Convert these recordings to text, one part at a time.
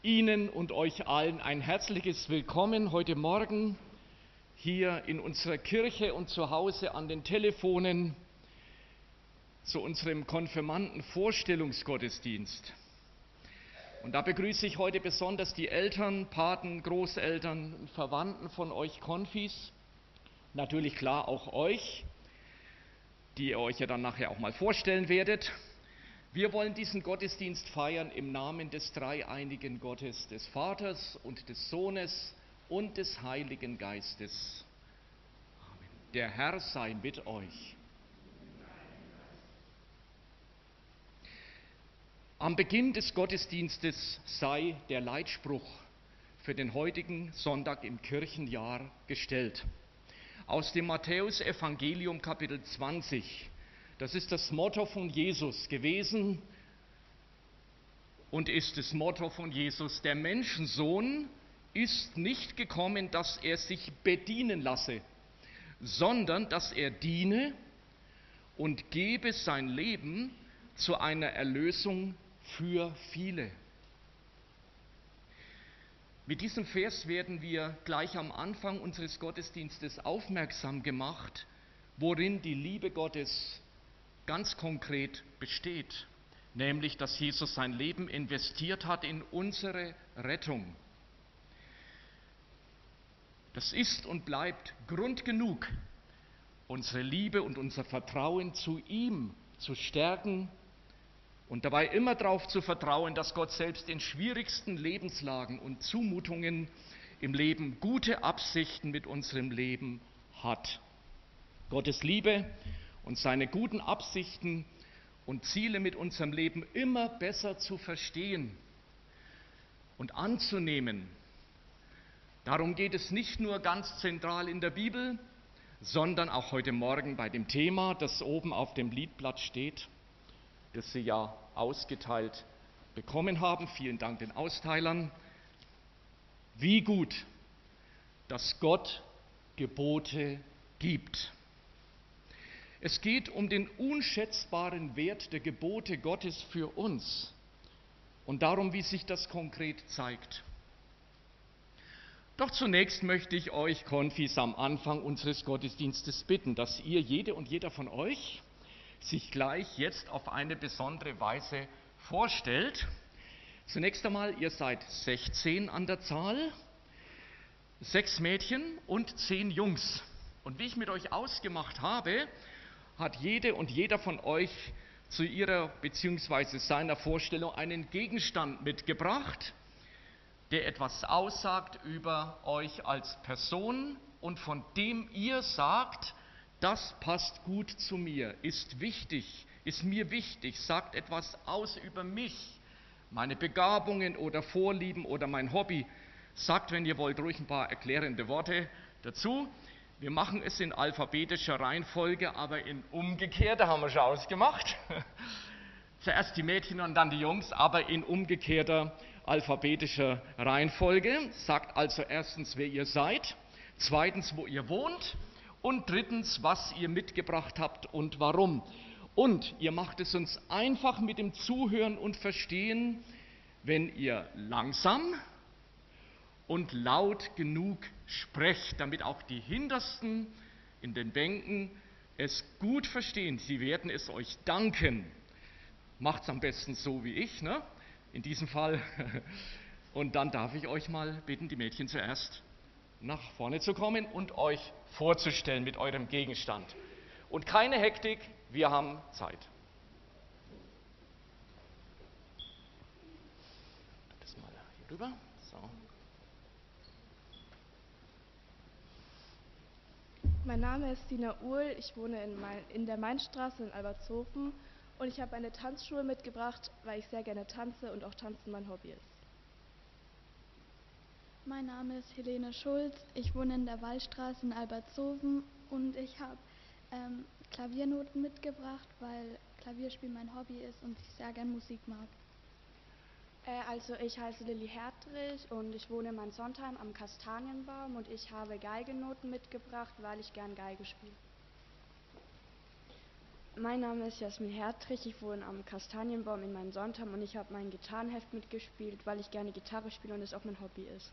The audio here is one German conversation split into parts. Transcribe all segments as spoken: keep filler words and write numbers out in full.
Ihnen und euch allen ein herzliches Willkommen heute Morgen hier in unserer Kirche und zu Hause an den Telefonen zu unserem Konfirmanden-Vorstellungsgottesdienst. Und da begrüße ich heute besonders die Eltern, Paten, Großeltern und Verwandten von euch Konfis. Natürlich klar auch euch, die ihr euch ja dann nachher auch mal vorstellen werdet. Wir wollen diesen Gottesdienst feiern im Namen des dreieinigen Gottes, des Vaters und des Sohnes und des Heiligen Geistes. Amen. Der Herr sei mit euch. Am Beginn des Gottesdienstes sei der Leitspruch für den heutigen Sonntag im Kirchenjahr gestellt. Aus dem Matthäus-Evangelium Kapitel zwanzig. Das ist das Motto von Jesus gewesen und ist das Motto von Jesus. Der Menschensohn ist nicht gekommen, dass er sich bedienen lasse, sondern dass er diene und gebe sein Leben zu einer Erlösung für viele. Mit diesem Vers werden wir gleich am Anfang unseres Gottesdienstes aufmerksam gemacht, worin die Liebe Gottes ganz konkret besteht, nämlich, dass Jesus sein Leben investiert hat in unsere Rettung. Das ist und bleibt Grund genug, unsere Liebe und unser Vertrauen zu ihm zu stärken und dabei immer darauf zu vertrauen, dass Gott selbst in schwierigsten Lebenslagen und Zumutungen im Leben gute Absichten mit unserem Leben hat. Gottes Liebe und seine guten Absichten und Ziele mit unserem Leben immer besser zu verstehen und anzunehmen. Darum geht es nicht nur ganz zentral in der Bibel, sondern auch heute Morgen bei dem Thema, das oben auf dem Liedblatt steht, das Sie ja ausgeteilt bekommen haben. Vielen Dank den Austeilern. Wie gut, dass Gott Gebote gibt. Es geht um den unschätzbaren Wert der Gebote Gottes für uns und darum, wie sich das konkret zeigt. Doch zunächst möchte ich euch Konfis am Anfang unseres Gottesdienstes bitten, dass ihr, jede und jeder von euch, sich gleich jetzt auf eine besondere Weise vorstellt. Zunächst einmal, ihr seid sechzehn an der Zahl, sechs Mädchen und zehn Jungs. Und wie ich mit euch ausgemacht habe, hat jede und jeder von euch zu ihrer bzw. seiner Vorstellung einen Gegenstand mitgebracht, der etwas aussagt über euch als Person und von dem ihr sagt, das passt gut zu mir, ist wichtig, ist mir wichtig, sagt etwas aus über mich, meine Begabungen oder Vorlieben oder mein Hobby. Sagt, wenn ihr wollt, ruhig ein paar erklärende Worte dazu. Wir machen es in alphabetischer Reihenfolge, aber in umgekehrter, haben wir schon ausgemacht. Zuerst die Mädchen und dann die Jungs, aber in umgekehrter alphabetischer Reihenfolge. Sagt also erstens, wer ihr seid, zweitens, wo ihr wohnt und drittens, was ihr mitgebracht habt und warum. Und ihr macht es uns einfach mit dem Zuhören und Verstehen, wenn ihr langsam und laut genug sprecht, damit auch die Hintersten in den Bänken es gut verstehen. Sie werden es euch danken. Macht's am besten so wie ich, ne? In diesem Fall. Und dann darf ich euch mal bitten, die Mädchen zuerst nach vorne zu kommen und euch vorzustellen mit eurem Gegenstand. Und keine Hektik, wir haben Zeit. Das mal hier rüber. So. Mein Name ist Dina Uhl, ich wohne in, Main, in der Mainstraße in Albertshofen und ich habe eine Tanzschuhe mitgebracht, weil ich sehr gerne tanze und auch Tanzen mein Hobby ist. Mein Name ist Helene Schulz, ich wohne in der Wallstraße in Albertshofen und ich habe ähm, Klaviernoten mitgebracht, weil Klavierspielen mein Hobby ist und ich sehr gern Musik mag. Also ich heiße Lilly Hertrich und ich wohne in Mansontheim am Kastanienbaum und ich habe Geigenoten mitgebracht, weil ich gern Geige spiele. Mein Name ist Jasmin Hertrich, ich wohne am Kastanienbaum in Mainsondheim und ich habe mein Gitarrenheft mitgespielt, weil ich gerne Gitarre spiele und es auch mein Hobby ist.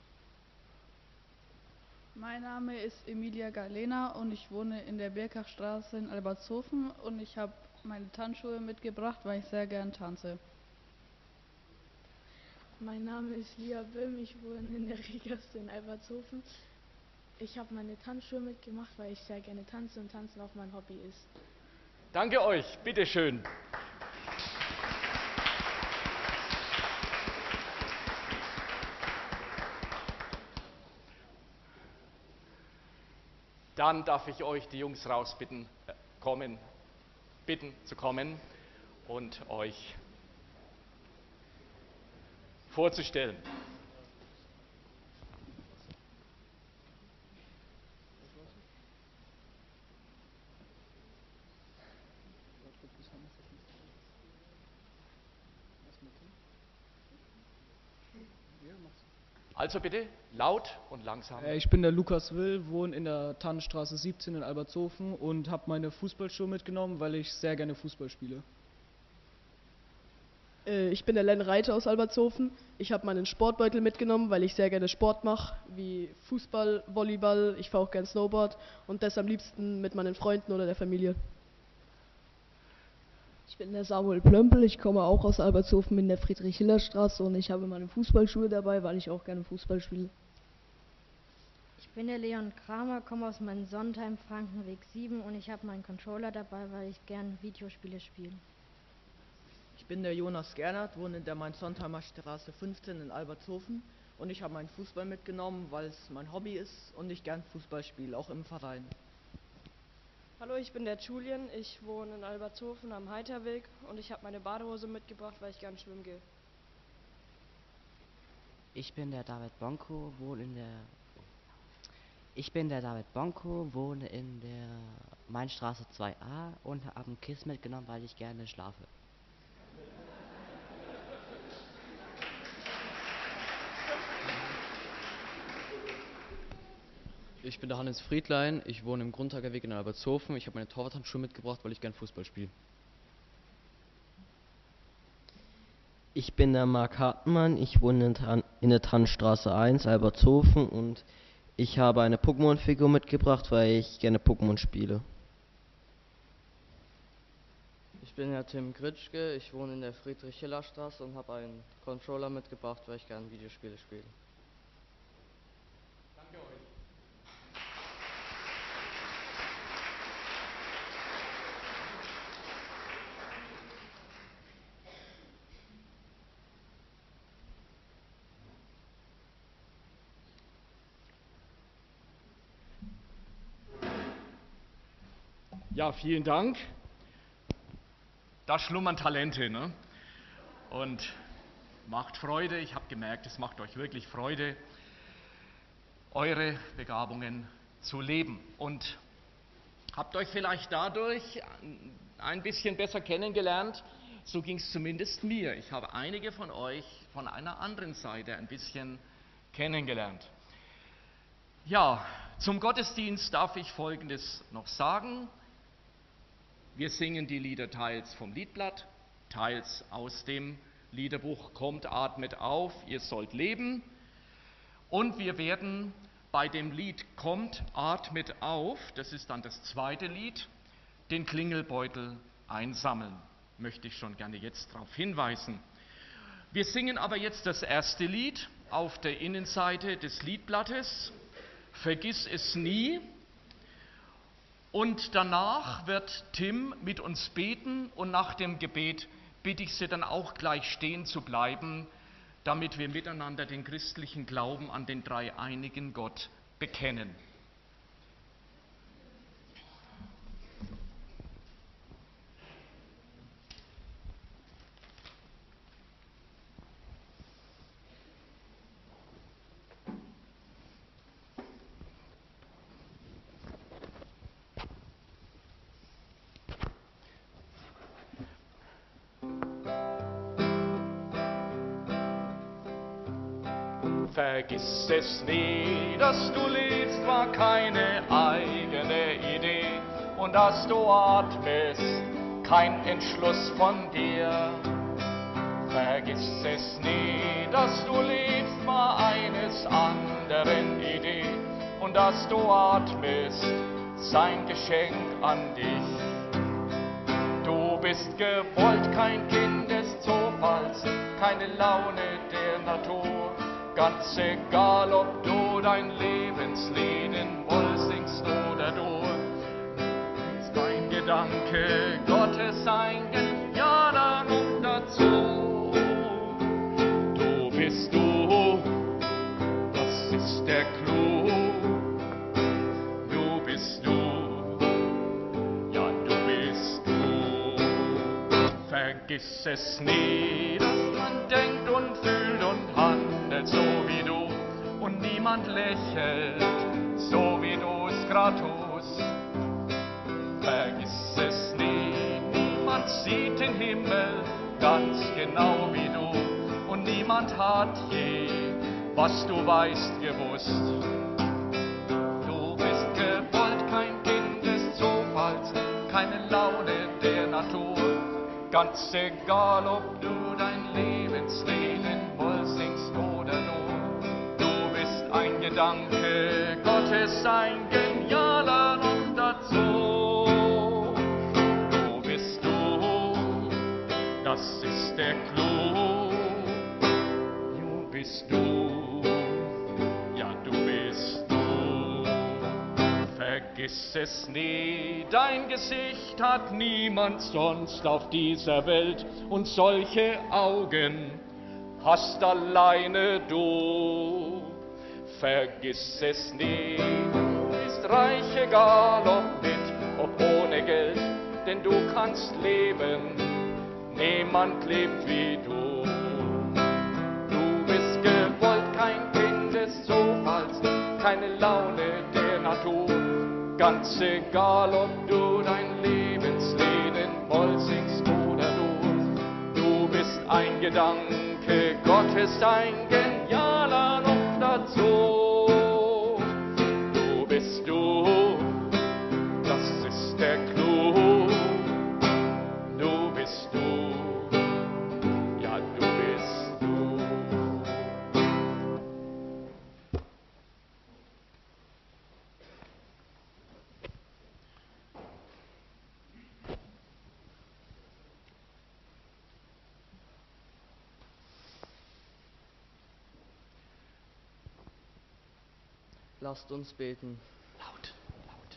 Mein Name ist Emilia Galena und ich wohne in der Birkachstraße in Albertshofen und ich habe meine Tanzschuhe mitgebracht, weil ich sehr gern tanze. Mein Name ist Lia Böhm, ich wohne in der Riegasse in Albertshofen. Ich habe meine Tanzschuhe mitgemacht, weil ich sehr gerne tanze und Tanzen auch mein Hobby ist. Danke euch, bitteschön. Dann darf ich euch, die Jungs, rausbitten, äh, kommen, bitten zu kommen und euch vorzustellen. Also bitte, laut und langsam. Ich bin der Lukas Will, wohne in der Tannenstraße siebzehn in Albertshofen und habe meine Fußballschuhe mitgenommen, weil ich sehr gerne Fußball spiele. Ich bin der Len Reiter aus Albertshofen. Ich habe meinen Sportbeutel mitgenommen, weil ich sehr gerne Sport mache, wie Fußball, Volleyball, ich fahre auch gerne Snowboard und das am liebsten mit meinen Freunden oder der Familie. Ich bin der Samuel Plömpel, ich komme auch aus Albertshofen in der Friedrich-Hiller-Straße und ich habe meine Fußballschuhe dabei, weil ich auch gerne Fußball spiele. Ich bin der Leon Kramer, komme aus Mainsondheim, Frankenweg sieben und ich habe meinen Controller dabei, weil ich gerne Videospiele spiele. Ich bin der Jonas Gernert, wohne in der Mainsondheimer Straße fünfzehn in Albertshofen und ich habe meinen Fußball mitgenommen, weil es mein Hobby ist und ich gern Fußball spiele, auch im Verein. Hallo, ich bin der Julian, ich wohne in Albertshofen am Heiterweg und ich habe meine Badehose mitgebracht, weil ich gern schwimmen gehe. Ich bin der David Bonko, wohne in der Ich bin der David Bonko, wohne in der Mainstraße zwei a und habe ein Kissen mitgenommen, weil ich gerne schlafe. Ich bin der Hannes Friedlein, ich wohne im Grundtagerweg in Albertshofen. Ich habe meine Torwarthandschuhe mitgebracht, weil ich gern Fußball spiele. Ich bin der Marc Hartmann, ich wohne in der Tannenstraße eins, Albertshofen und ich habe eine Pokémon-Figur mitgebracht, weil ich gerne Pokémon spiele. Ich bin der Tim Gritschke, ich wohne in der Friedrich-Hiller-Straße und habe einen Controller mitgebracht, weil ich gerne Videospiele spiele. Danke euch. Ja, vielen Dank. Da schlummern Talente, ne? Und macht Freude. Ich habe gemerkt, es macht euch wirklich Freude, eure Begabungen zu leben. Und habt euch vielleicht dadurch ein bisschen besser kennengelernt. So ging es zumindest mir. Ich habe einige von euch von einer anderen Seite ein bisschen kennengelernt. Ja, zum Gottesdienst darf ich Folgendes noch sagen. Wir singen die Lieder teils vom Liedblatt, teils aus dem Liederbuch Kommt, atmet auf, ihr sollt leben. Und wir werden bei dem Lied Kommt, atmet auf, das ist dann das zweite Lied, den Klingelbeutel einsammeln. Möchte ich schon gerne jetzt darauf hinweisen. Wir singen aber jetzt das erste Lied auf der Innenseite des Liedblattes, Vergiss es nie. Und danach wird Tim mit uns beten und nach dem Gebet bitte ich Sie dann auch gleich stehen zu bleiben, damit wir miteinander den christlichen Glauben an den dreieinigen Gott bekennen. Vergiss es nie, dass du lebst, war keine eigene Idee. Und dass du atmest, kein Entschluss von dir. Vergiss es nie, dass du lebst, war eines anderen Idee. Und dass du atmest, sein Geschenk an dich. Du bist gewollt, kein Kind des Zufalls, keine Laune der Natur. Ganz egal, ob du dein Lebenslied in Woll singst oder du. Ist dein Gedanke Gottes ein genialer Ruf dazu. Du bist du, das ist der Clou. Du bist du, ja du bist du. Vergiss es nie, dass man denkt und fühlt und handelt so wie du. Und niemand lächelt, so wie du es grad tust. Vergiss es nie, niemand sieht den Himmel ganz genau wie du. Und niemand hat je, was du weißt, gewusst. Du bist gewollt, kein Kind des Zufalls, keine Laune der Natur. Ganz egal, ob du dein Lebenslied in Woll singst oder nur. Du bist ein Gedanke Gottes, ein genialer Ruf dazu. Du bist du, das ist der Clou. Du bist du, ja du bist du. Vergiss es nie, dein Gesicht hat niemand sonst auf dieser Welt. Und solche Augen hast alleine du. Vergiss es nie, du bist reich, egal ob mit, ob ohne Geld. Denn du kannst leben, niemand lebt wie du. Du bist gewollt, kein Kind des Zufalls, keine Laune der Natur. Ganz egal, ob du dein Lebenslied in Woll singst oder du. Du bist ein Gedanke Gottes, ein genialer Ruf dazu. Du bist du, das ist der Clou. Du bist du, ja du bist du. Lasst uns beten. Laut, laut.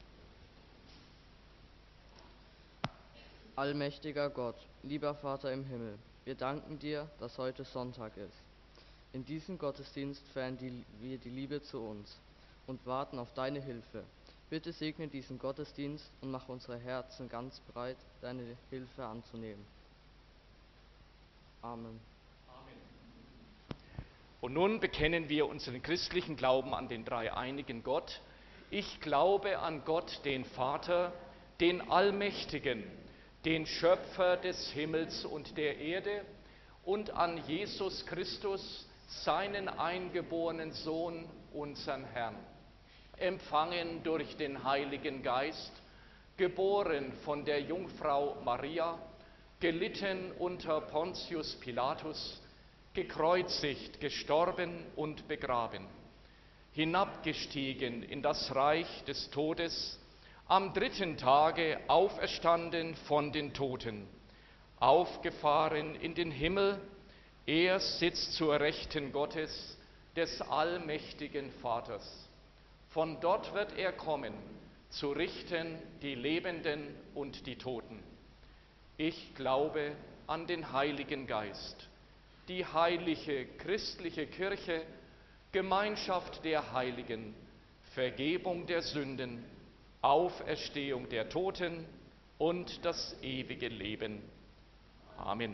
Allmächtiger Gott, lieber Vater im Himmel, wir danken dir, dass heute Sonntag ist. In diesem Gottesdienst feiern die, wir die Liebe zu uns und warten auf deine Hilfe. Bitte segne diesen Gottesdienst und mach unsere Herzen ganz bereit, deine Hilfe anzunehmen. Amen. Und nun bekennen wir unseren christlichen Glauben an den dreieinigen Gott. Ich glaube an Gott, den Vater, den Allmächtigen, den Schöpfer des Himmels und der Erde, und an Jesus Christus, seinen eingeborenen Sohn, unseren Herrn, empfangen durch den Heiligen Geist, geboren von der Jungfrau Maria, gelitten unter Pontius Pilatus, gekreuzigt, gestorben und begraben, hinabgestiegen in das Reich des Todes, am dritten Tage auferstanden von den Toten, aufgefahren in den Himmel, er sitzt zur Rechten Gottes, des allmächtigen Vaters. Von dort wird er kommen, zu richten die Lebenden und die Toten. Ich glaube an den Heiligen Geist, die heilige christliche Kirche, Gemeinschaft der Heiligen, Vergebung der Sünden, Auferstehung der Toten und das ewige Leben. Amen.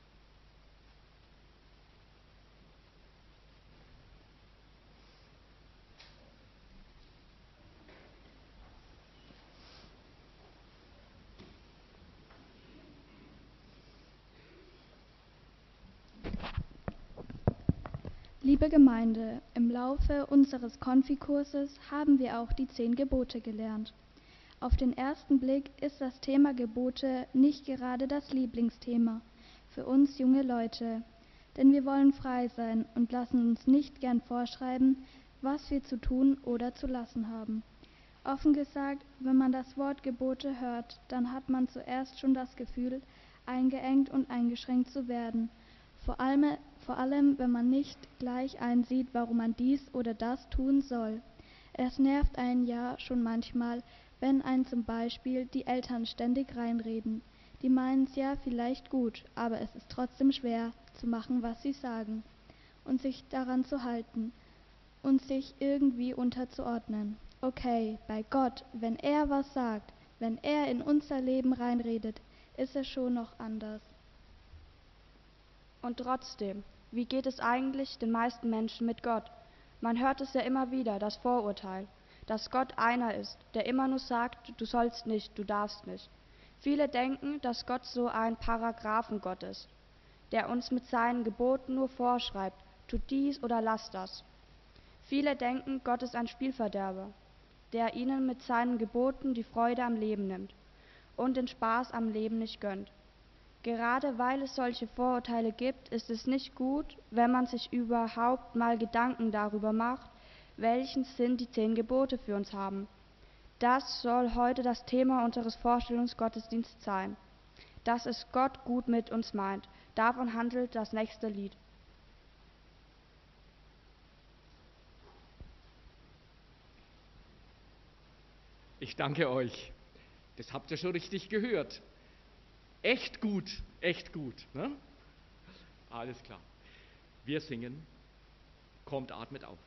Liebe Gemeinde, im Laufe unseres Konfikurses haben wir auch die zehn Gebote gelernt. Auf den ersten Blick ist das Thema Gebote nicht gerade das Lieblingsthema für uns junge Leute, denn wir wollen frei sein und lassen uns nicht gern vorschreiben, was wir zu tun oder zu lassen haben. Offen gesagt, wenn man das Wort Gebote hört, dann hat man zuerst schon das Gefühl, eingeengt und eingeschränkt zu werden. Vor allem, vor allem, wenn man nicht gleich einsieht, warum man dies oder das tun soll. Es nervt einen ja schon manchmal, wenn einen zum Beispiel die Eltern ständig reinreden. Die meinen es ja vielleicht gut, aber es ist trotzdem schwer, zu machen, was sie sagen und sich daran zu halten und sich irgendwie unterzuordnen. Okay, bei Gott, wenn er was sagt, wenn er in unser Leben reinredet, ist es schon noch anders. Und trotzdem, wie geht es eigentlich den meisten Menschen mit Gott? Man hört es ja immer wieder, das Vorurteil, dass Gott einer ist, der immer nur sagt, du sollst nicht, du darfst nicht. Viele denken, dass Gott so ein Paragraphengott ist, der uns mit seinen Geboten nur vorschreibt, tut dies oder lass das. Viele denken, Gott ist ein Spielverderber, der ihnen mit seinen Geboten die Freude am Leben nimmt und den Spaß am Leben nicht gönnt. Gerade weil es solche Vorurteile gibt, ist es nicht gut, wenn man sich überhaupt mal Gedanken darüber macht, welchen Sinn die zehn Gebote für uns haben. Das soll heute das Thema unseres Vorstellungsgottesdienstes sein. Dass es Gott gut mit uns meint. Davon handelt das nächste Lied. Ich danke euch. Das habt ihr schon richtig gehört. Echt gut, echt gut. Ne? Alles klar. Wir singen. Kommt, atmet auf.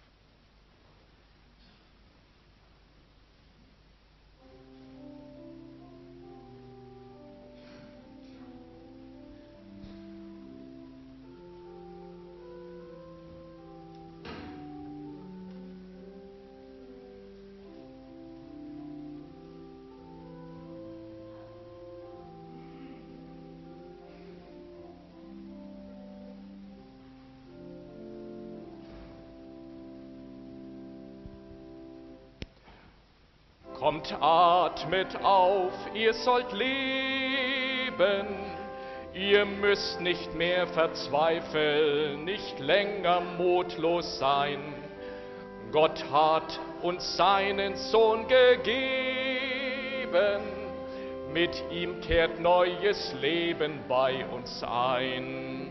Kommt, atmet auf, ihr sollt leben, ihr müsst nicht mehr verzweifeln, nicht länger mutlos sein. Gott hat uns seinen Sohn gegeben, mit ihm kehrt neues Leben bei uns ein.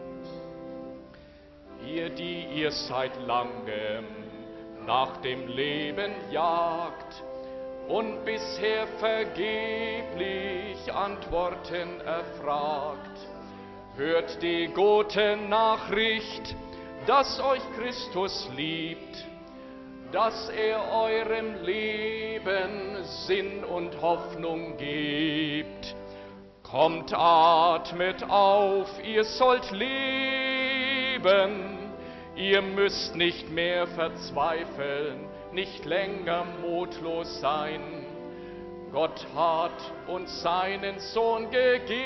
Ihr, die ihr seit langem nach dem Leben jagt, und bisher vergeblich Antworten erfragt, hört die gute Nachricht, dass euch Christus liebt, dass er eurem Leben Sinn und Hoffnung gibt. Kommt, atmet auf, ihr sollt leben, ihr müsst nicht mehr verzweifeln, nicht länger mutlos sein. Gott hat uns seinen Sohn gegeben,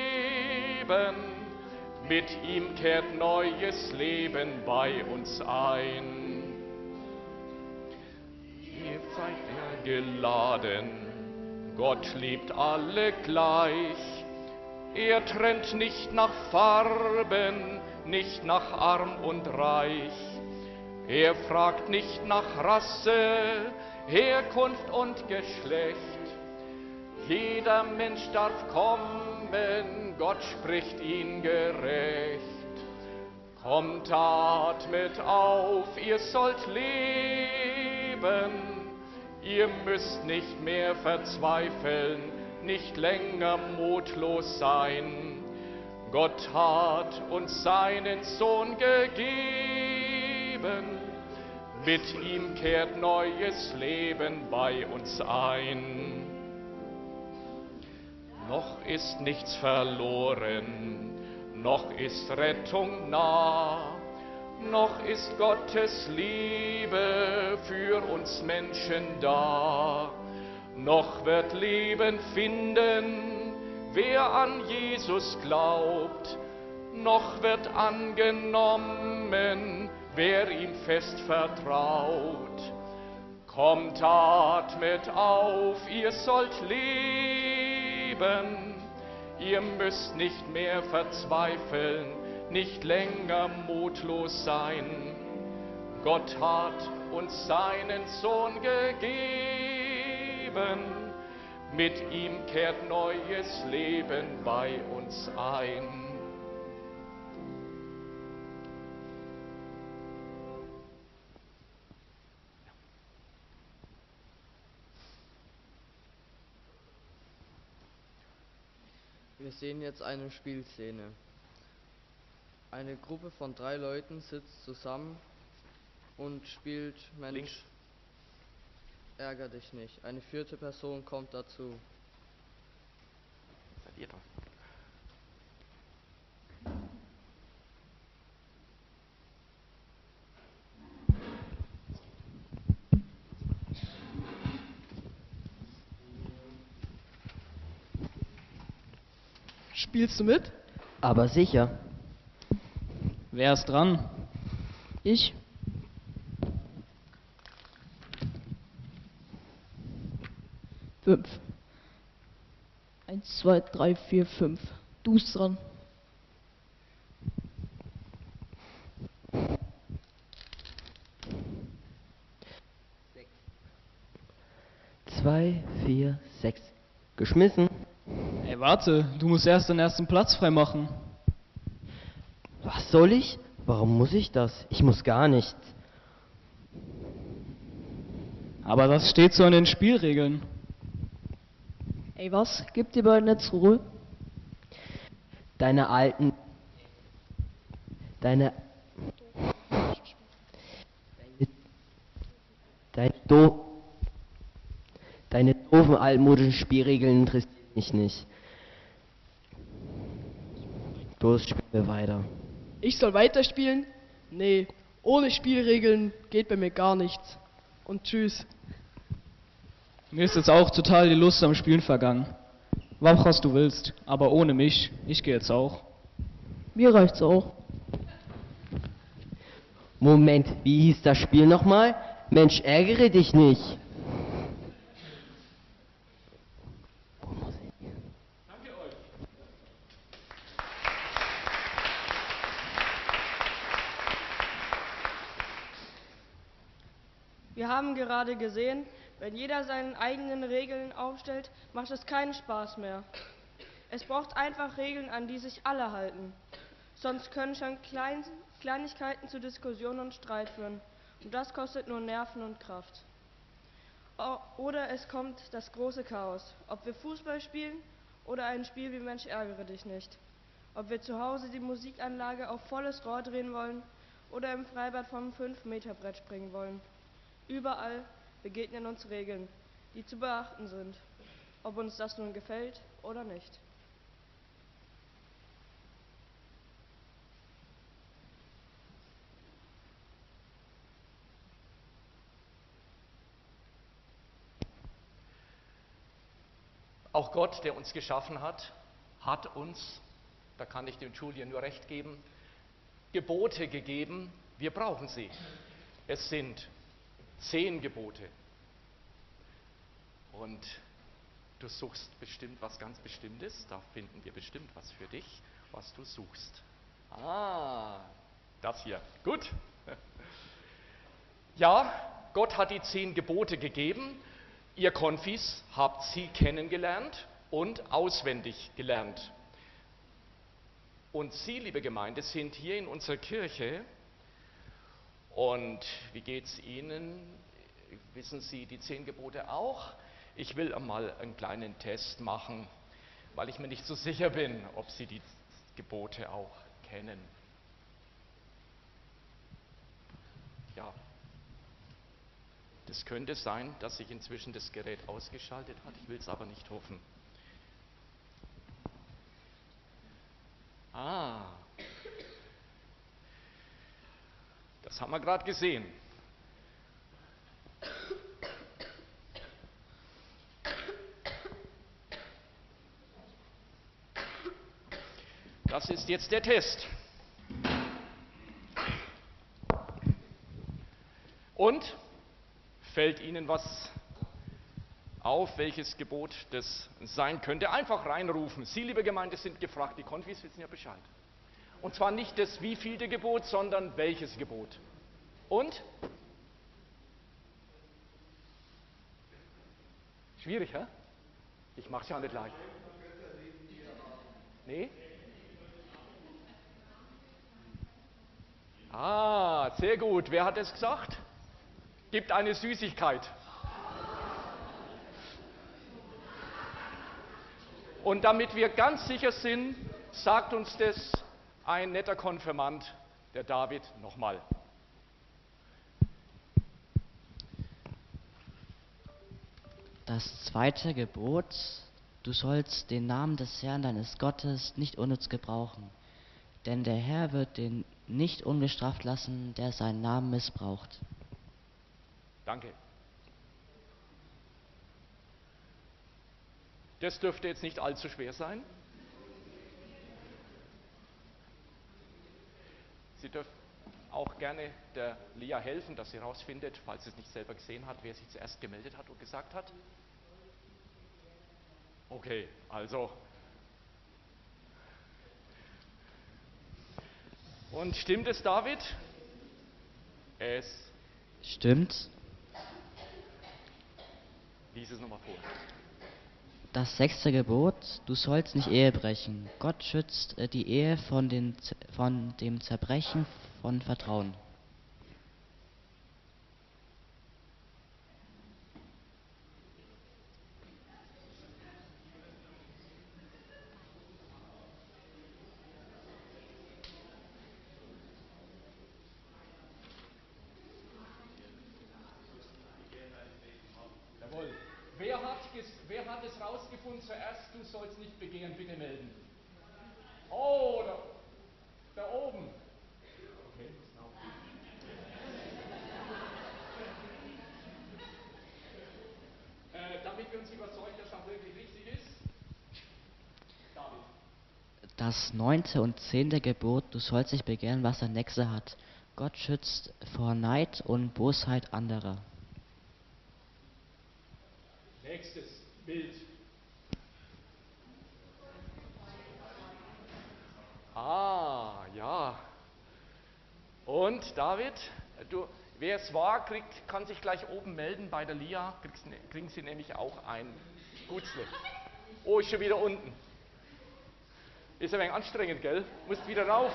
mit ihm kehrt neues Leben bei uns ein. Ihr seid geladen, Gott liebt alle gleich. Er trennt nicht nach Farben, nicht nach arm und reich. Er fragt nicht nach Rasse, Herkunft und Geschlecht. Jeder Mensch darf kommen, Gott spricht ihn gerecht. Kommt, atmet auf, ihr sollt leben, ihr müsst nicht mehr verzweifeln, nicht länger mutlos sein. Gott hat uns seinen Sohn gegeben, mit ihm kehrt neues Leben bei uns ein. Noch ist nichts verloren, noch ist Rettung nah, noch ist Gottes Liebe für uns Menschen da. Noch wird Leben finden, wer an Jesus glaubt, noch wird angenommen, wer ihm fest vertraut. Kommt, atmet auf, ihr sollt leben. Ihr müsst nicht mehr verzweifeln, nicht länger mutlos sein. Gott hat uns seinen Sohn gegeben. Mit ihm kehrt neues Leben bei uns ein. Wir sehen jetzt eine Spielszene. Eine Gruppe von drei Leuten sitzt zusammen und spielt Mensch, Links. ärger dich nicht. Eine vierte Person kommt dazu. Seid ihr da? Spielst du mit? Aber sicher. Wer ist dran? Ich. Fünf. Eins, zwei, drei, vier, fünf. Du bist dran. Zwei, vier, sechs. Geschmissen. Ey, warte, du musst erst den ersten Platz freimachen. Was soll ich? Warum muss ich das? Ich muss gar nichts. Aber das steht so in den Spielregeln. Ey, was? Gib die beiden jetzt Ruhe. Deine alten... Deine... Deine... Do... Deine doofen altmodischen Spielregeln interessieren mich nicht. Los, spielen wir weiter. Ich soll weiterspielen? Nee, ohne Spielregeln geht bei mir gar nichts. Und tschüss. Mir ist jetzt auch total die Lust am Spielen vergangen. Mach, was du willst, aber ohne mich. Ich gehe jetzt auch. Mir reicht's auch. Moment, wie hieß das Spiel nochmal? Mensch, ärgere dich nicht. Wir haben gerade gesehen, wenn jeder seine eigenen Regeln aufstellt, macht es keinen Spaß mehr. Es braucht einfach Regeln, an die sich alle halten. Sonst können schon Klein Kleinigkeiten zu Diskussionen und Streit führen. Und das kostet nur Nerven und Kraft. O oder es kommt das große Chaos. Ob wir Fußball spielen oder ein Spiel wie Mensch, ärgere dich nicht. Ob wir zu Hause die Musikanlage auf volles Rohr drehen wollen oder im Freibad vom fünf Meter Brett springen wollen. Überall begegnen uns Regeln, die zu beachten sind, ob uns das nun gefällt oder nicht. Auch Gott, der uns geschaffen hat, hat uns, da kann ich dem Julian nur recht geben, Gebote gegeben. Wir brauchen sie. Es sind zehn Gebote. Und du suchst bestimmt was ganz Bestimmtes. Da finden wir bestimmt was für dich, was du suchst. Ah, das hier. Gut. Ja, Gott hat die zehn Gebote gegeben. Ihr Konfis habt sie kennengelernt und auswendig gelernt. Und Sie, liebe Gemeinde, sind hier in unserer Kirche. Und wie geht es Ihnen? Wissen Sie die zehn Gebote auch? Ich will einmal einen kleinen Test machen, weil ich mir nicht so sicher bin, ob Sie die Gebote auch kennen. Ja. Es könnte sein, dass sich inzwischen das Gerät ausgeschaltet hat. Ich will es aber nicht hoffen. Ah, das haben wir gerade gesehen. Das ist jetzt der Test. Und Fällt Ihnen was auf, welches Gebot das sein könnte? Einfach reinrufen. Sie, liebe Gemeinde, sind gefragt. Die Konfis wissen ja Bescheid. Und zwar nicht das wievielte Gebot, sondern welches Gebot. Und? Schwierig, hä? Ich mach's ja nicht leicht. Nee? Ah, sehr gut. Wer hat es gesagt? Gibt eine Süßigkeit. Und damit wir ganz sicher sind, sagt uns das ein netter Konfirmand, der David, nochmal. Das zweite Gebot: Du sollst den Namen des Herrn deines Gottes nicht unnütz gebrauchen, denn der Herr wird den nicht ungestraft lassen, der seinen Namen missbraucht. Danke. Das dürfte jetzt nicht allzu schwer sein. Sie dürfen auch gerne der Lia helfen, dass sie herausfindet, falls sie es nicht selber gesehen hat, wer sich zuerst gemeldet hat und gesagt hat. Okay, also. Und stimmt es, David? Es stimmt. Lies es nochmal vor. Das sechste Gebot: Du sollst nicht Ehe brechen. Gott schützt äh, die Ehe von, den, von dem Zerbrechen von Vertrauen. Jawohl. Wer hat, wer hat es rausgefunden zuerst? Du sollst nicht begehren, bitte melden. Oh, da, da oben. Okay. Äh, damit wir uns überzeugen, dass das wirklich richtig ist. David. Das neunte und zehnte Gebot: Du sollst nicht begehren, was der Nächste hat. Gott schützt vor Neid und Bosheit anderer. Nächstes Bild. Ah, ja. Und David, du, wer es war, kriegt, kann sich gleich oben melden bei der Lia. Kriegst, kriegen Sie nämlich auch ein Gutzle. Oh, ist schon wieder unten. Ist ein wenig anstrengend, gell? Musst wieder rauf.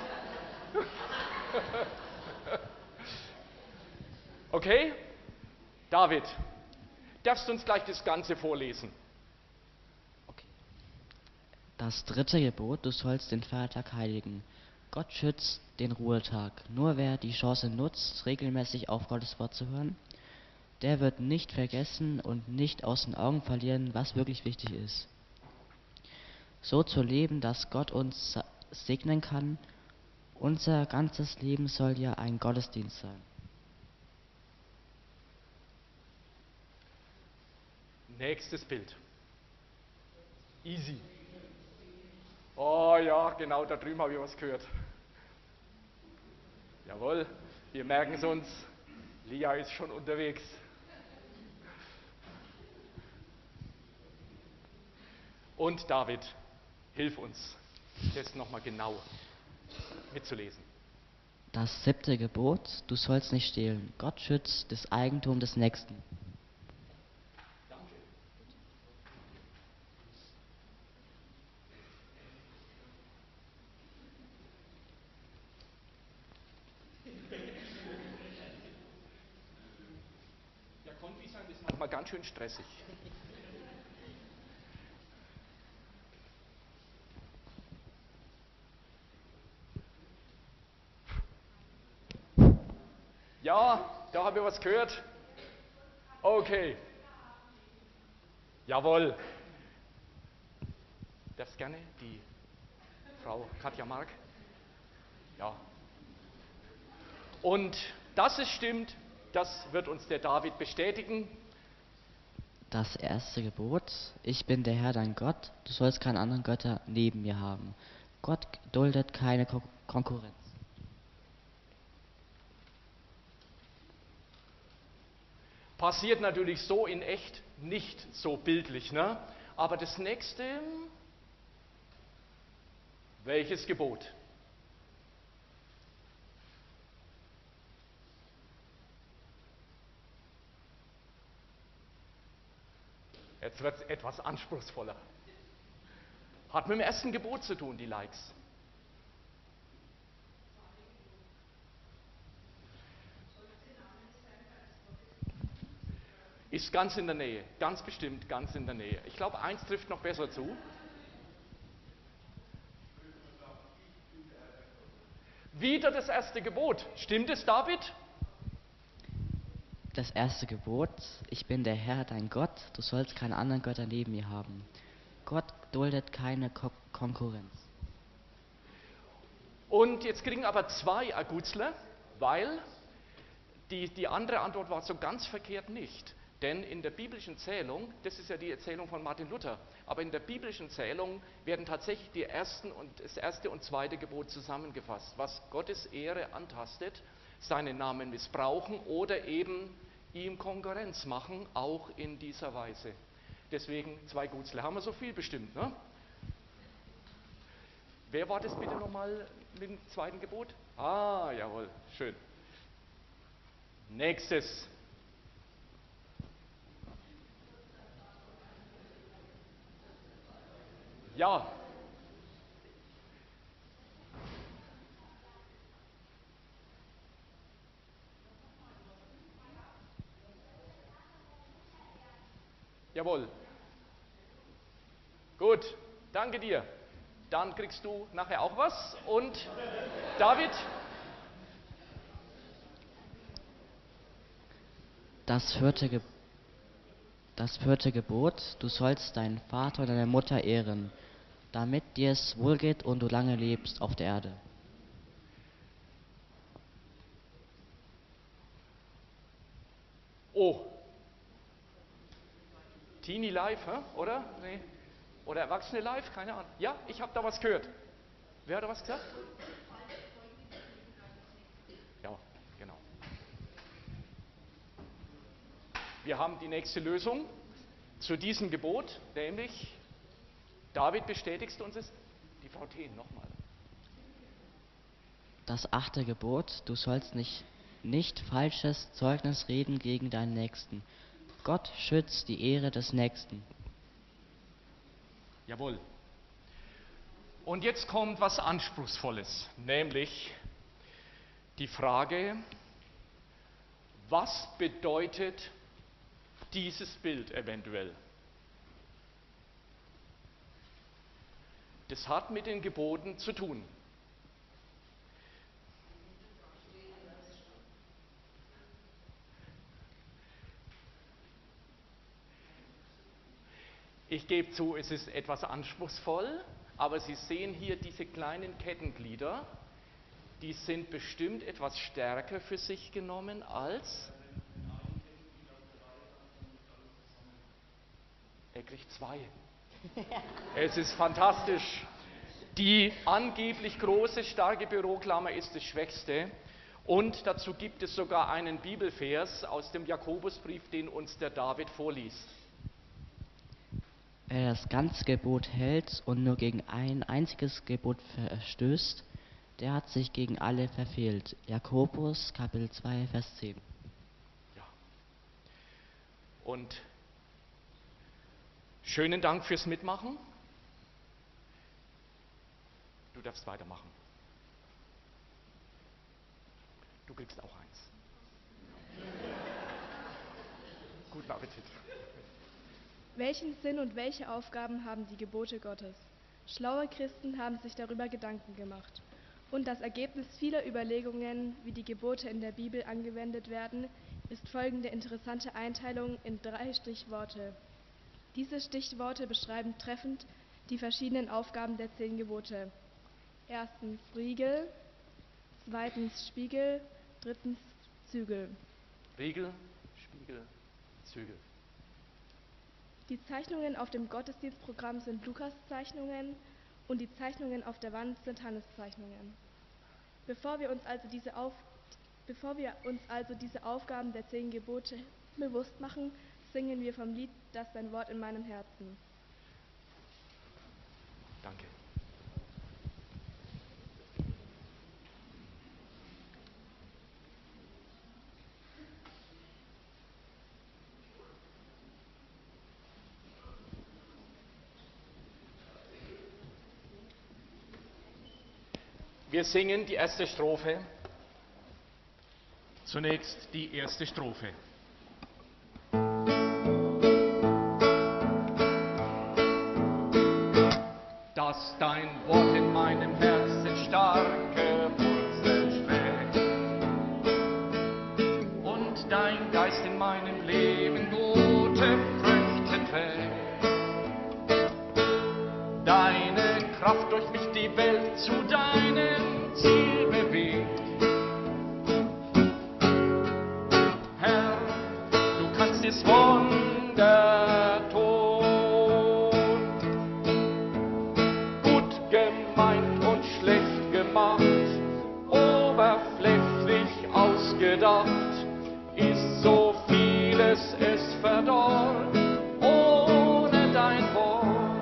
Okay? David, darfst du uns gleich das Ganze vorlesen? Okay. Das dritte Gebot: Du sollst den Feiertag heiligen. Gott schützt den Ruhetag. Nur wer die Chance nutzt, regelmäßig auf Gottes Wort zu hören, der wird nicht vergessen und nicht aus den Augen verlieren, was wirklich wichtig ist. So zu leben, dass Gott uns segnen kann. Unser ganzes Leben soll ja ein Gottesdienst sein. Nächstes Bild. Easy. Oh ja, genau, da drüben habe ich was gehört. Jawohl, wir merken es uns. Lia ist schon unterwegs. Und David, hilf uns, das nochmal genau mitzulesen. Das siebte Gebot: Du sollst nicht stehlen. Gott schützt das Eigentum des Nächsten. Ja, Konfi sein ist manchmal ganz schön stressig. Ja, da habe ich was gehört. Okay. Jawohl. Darfst gerne die Frau Katja Mark? Ja. Und dass es stimmt, das wird uns der David bestätigen. Das erste Gebot: Ich bin der Herr dein Gott, du sollst keine anderen Götter neben mir haben. Gott duldet keine Kon- Konkurrenz. Passiert natürlich so in echt nicht so bildlich, ne? Aber das nächste, welches Gebot? Jetzt wird es etwas anspruchsvoller. Hat mit dem ersten Gebot zu tun, die Likes. Ist ganz in der Nähe, ganz bestimmt ganz in der Nähe. Ich glaube, eins trifft noch besser zu. Wieder das erste Gebot. Stimmt es, David? Das erste Gebot, ich bin der Herr, dein Gott, du sollst keine anderen Götter neben mir haben. Gott duldet keine Ko- Konkurrenz. Und jetzt kriegen aber zwei Agutzler, weil die, die andere Antwort war so ganz verkehrt nicht. Denn in der biblischen Zählung, das ist ja die Erzählung von Martin Luther, aber in der biblischen Zählung werden tatsächlich die ersten und, das erste und zweite Gebot zusammengefasst, was Gottes Ehre antastet, seinen Namen missbrauchen oder eben ihm Konkurrenz machen, auch in dieser Weise. Deswegen zwei Gutzler. Haben wir so viel bestimmt, ne? Wer war das bitte nochmal mit dem zweiten Gebot? Ah, jawohl, schön. Nächstes. Ja. Jawohl. Gut, danke dir. Dann kriegst du nachher auch was. Und David? Das vierte, Ge- das vierte Gebot, du sollst deinen Vater und deine Mutter ehren, damit dir es wohlgeht und du lange lebst auf der Erde. Oh. Teenie Live, hä? Oder? Nee. Oder Erwachsene Live? Keine Ahnung. Ja, ich habe da was gehört. Wer hat da was gesagt? Ja, genau. Wir haben die nächste Lösung zu diesem Gebot, nämlich, David, bestätigst du uns es? Die Frau Thien, nochmal. Das achte Gebot, du sollst nicht, nicht falsches Zeugnis reden gegen deinen Nächsten. Gott schützt die Ehre des Nächsten. Jawohl. Und jetzt kommt was Anspruchsvolles, nämlich die Frage, was bedeutet dieses Bild eventuell? Das hat mit den Geboten zu tun. Ich gebe zu, es ist etwas anspruchsvoll, aber Sie sehen hier diese kleinen Kettenglieder, die sind bestimmt etwas stärker für sich genommen als... Er kriegt zwei. Es ist fantastisch. Die angeblich große, starke Büroklammer ist das Schwächste. Und dazu gibt es sogar einen Bibelvers aus dem Jakobusbrief, den uns der David vorliest. Wer das ganze Gebot hält und nur gegen ein einziges Gebot verstößt, der hat sich gegen alle verfehlt. Jakobus, Kapitel zwei, Vers zehn. Ja. Und schönen Dank fürs Mitmachen. Du darfst weitermachen. Du kriegst auch eins. Guten Appetit. Welchen Sinn und welche Aufgaben haben die Gebote Gottes? Schlaue Christen haben sich darüber Gedanken gemacht. Und das Ergebnis vieler Überlegungen, wie die Gebote in der Bibel angewendet werden, ist folgende interessante Einteilung in drei Stichworte. Diese Stichworte beschreiben treffend die verschiedenen Aufgaben der zehn Gebote. Erstens Riegel, zweitens Spiegel, drittens Zügel. Riegel, Spiegel, Zügel. Die Zeichnungen auf dem Gottesdienstprogramm sind Lukas-Zeichnungen und die Zeichnungen auf der Wand sind Hannes-Zeichnungen. Bevor wir uns also diese, auf, bevor wir uns also diese Aufgaben der zehn Gebote bewusst machen, singen wir vom Lied Das dein Wort in meinem Herzen. Danke. Wir singen die erste Strophe. Zunächst die erste Strophe. Dass dein Wort in meinem Herzen starke Wurzel schlägt und dein Geist in meinem Leben gute Früchte trägt. Deine Kraft durch mich die Welt zu deinem Ziel bewegt. Herr, du kannst es Wunder tun. Gut gemeint und schlecht gemacht, oberflächlich ausgedacht, ist so vieles es verdorrt ohne dein Wort.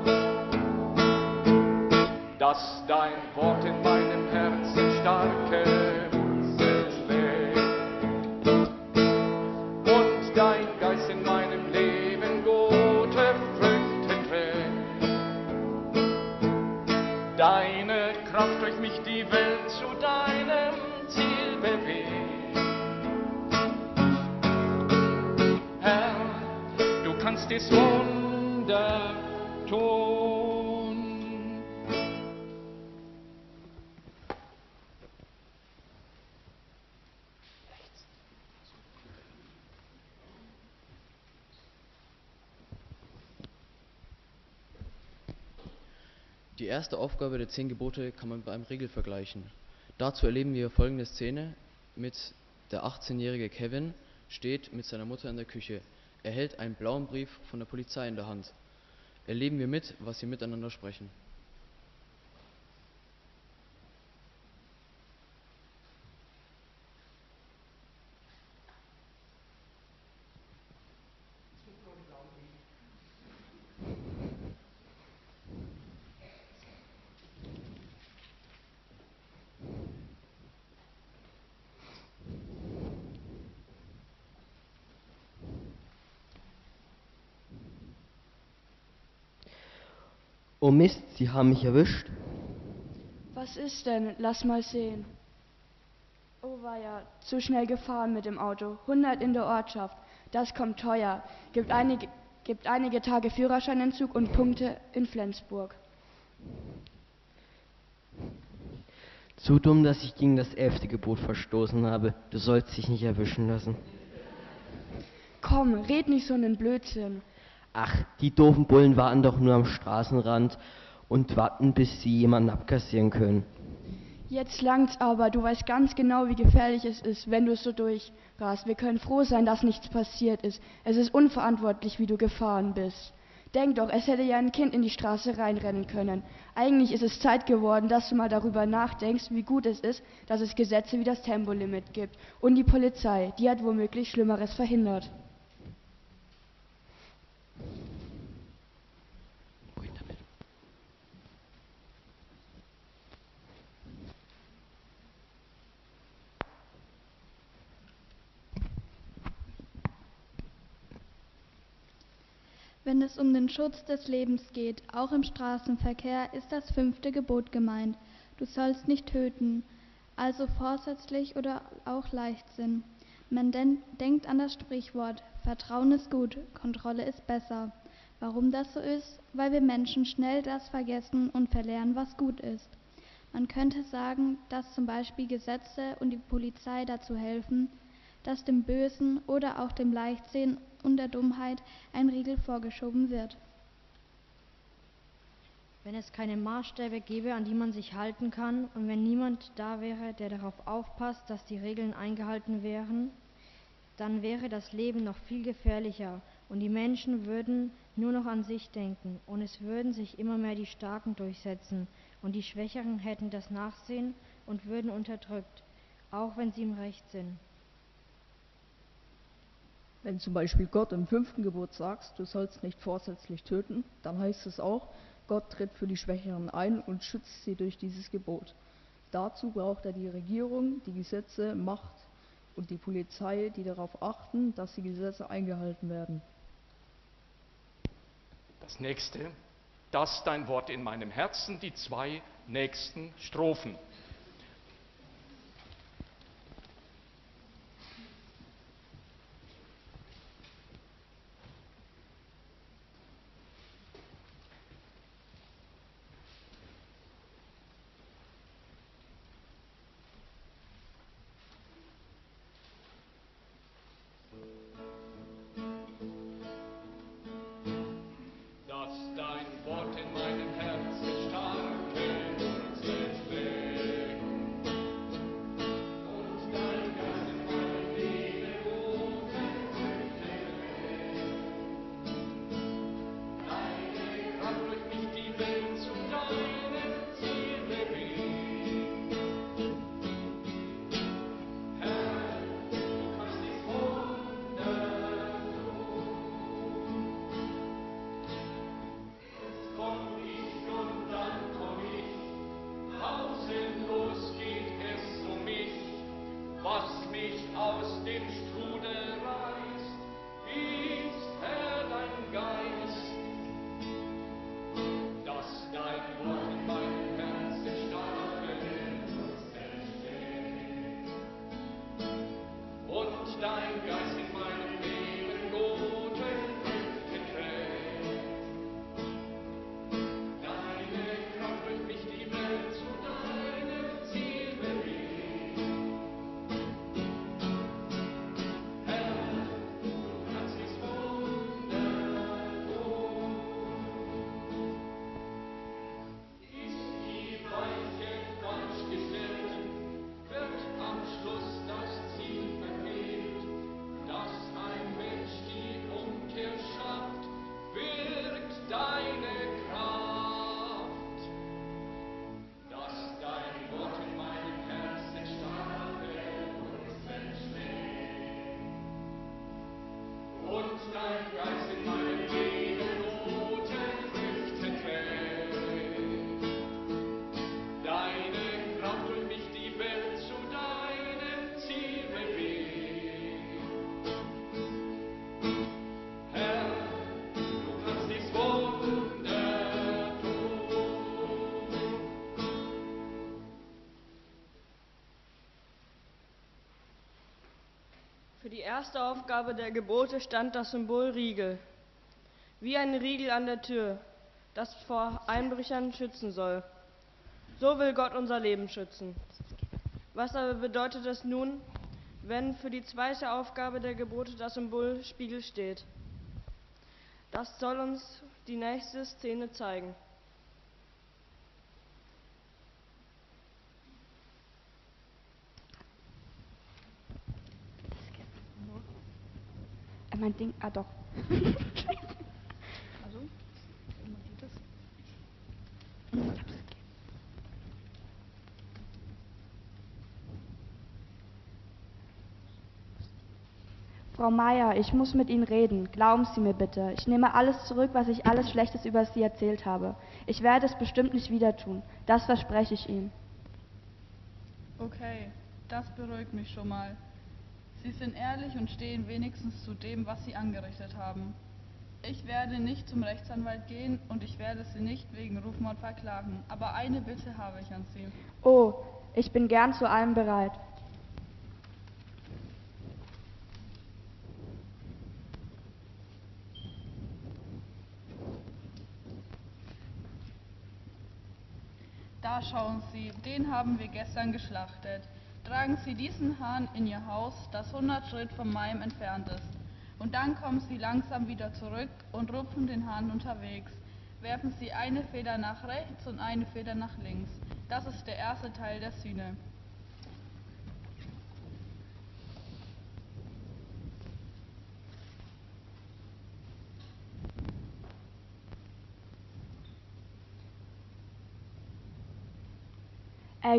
Dass dein Wort in meinem Herzen starke Wurzel schlägt und dein Geist in meinem Leben gute Früchte trägt. Deine Kraft durch mich die Welt zu deinem Ziel bewegt. Herr, du kannst es Wunder tun. Die erste Aufgabe der zehn Gebote kann man mit einem Riegel vergleichen. Dazu erleben wir folgende Szene mit der achtzehnjährige Kevin steht mit seiner Mutter in der Küche. Er hält einen blauen Brief von der Polizei in der Hand. Erleben wir mit, was sie miteinander sprechen. Oh Mist, Sie haben mich erwischt. Was ist denn? Lass mal sehen. Oh weia, zu schnell gefahren mit dem Auto. hundert in der Ortschaft. Das kommt teuer. Gibt einige, gibt einige Tage Führerscheinentzug und Punkte in Flensburg. Zu dumm, dass ich gegen das elfte Gebot verstoßen habe. Du sollst dich nicht erwischen lassen. Komm, red nicht so einen Blödsinn. Ach, die doofen Bullen warten doch nur am Straßenrand und warten, bis sie jemanden abkassieren können. Jetzt langt's aber, du weißt ganz genau, wie gefährlich es ist, wenn du so durchrast. Wir können froh sein, dass nichts passiert ist. Es ist unverantwortlich, wie du gefahren bist. Denk doch, es hätte ja ein Kind in die Straße reinrennen können. Eigentlich ist es Zeit geworden, dass du mal darüber nachdenkst, wie gut es ist, dass es Gesetze wie das Tempolimit gibt. Und die Polizei, die hat womöglich Schlimmeres verhindert. Wenn es um den Schutz des Lebens geht, auch im Straßenverkehr, ist das fünfte Gebot gemeint. Du sollst nicht töten, also vorsätzlich oder auch Leichtsinn. Man den, denkt an das Sprichwort, Vertrauen ist gut, Kontrolle ist besser. Warum das so ist? Weil wir Menschen schnell das vergessen und verlernen, was gut ist. Man könnte sagen, dass zum Beispiel Gesetze und die Polizei dazu helfen, dass dem Bösen oder auch dem Leichtsinn und der Dummheit ein Riegel vorgeschoben wird. Wenn es keine Maßstäbe gäbe, an die man sich halten kann, und wenn niemand da wäre, der darauf aufpasst, dass die Regeln eingehalten wären, dann wäre das Leben noch viel gefährlicher und die Menschen würden nur noch an sich denken und es würden sich immer mehr die Starken durchsetzen und die Schwächeren hätten das Nachsehen und würden unterdrückt, auch wenn sie im Recht sind. Wenn zum Beispiel Gott im fünften Gebot sagt, du sollst nicht vorsätzlich töten, dann heißt es auch, Gott tritt für die Schwächeren ein und schützt sie durch dieses Gebot. Dazu braucht er die Regierung, die Gesetze macht und die Polizei, die darauf achten, dass die Gesetze eingehalten werden. Das nächste, das dein Wort in meinem Herzen, die zwei nächsten Strophen. Für die erste Aufgabe der Gebote stand das Symbol Riegel. Wie ein Riegel an der Tür, das vor Einbrechern schützen soll. So will Gott unser Leben schützen. Was aber bedeutet es nun, wenn für die zweite Aufgabe der Gebote das Symbol Spiegel steht? Das soll uns die nächste Szene zeigen. Mein Ding, ah doch. Also, man sieht das. Frau Meier, ich muss mit Ihnen reden. Glauben Sie mir bitte. Ich nehme alles zurück, was ich alles Schlechtes über Sie erzählt habe. Ich werde es bestimmt nicht wieder tun. Das verspreche ich Ihnen. Okay, das beruhigt mich schon mal. Sie sind ehrlich und stehen wenigstens zu dem, was Sie angerichtet haben. Ich werde nicht zum Rechtsanwalt gehen und ich werde Sie nicht wegen Rufmord verklagen. Aber eine Bitte habe ich an Sie. Oh, ich bin gern zu allem bereit. Da schauen Sie, den haben wir gestern geschlachtet. Tragen Sie diesen Hahn in Ihr Haus, das hundert Schritt von meinem entfernt ist. Und dann kommen Sie langsam wieder zurück und rupfen den Hahn unterwegs. Werfen Sie eine Feder nach rechts und eine Feder nach links. Das ist der erste Teil der Sühne. Äh,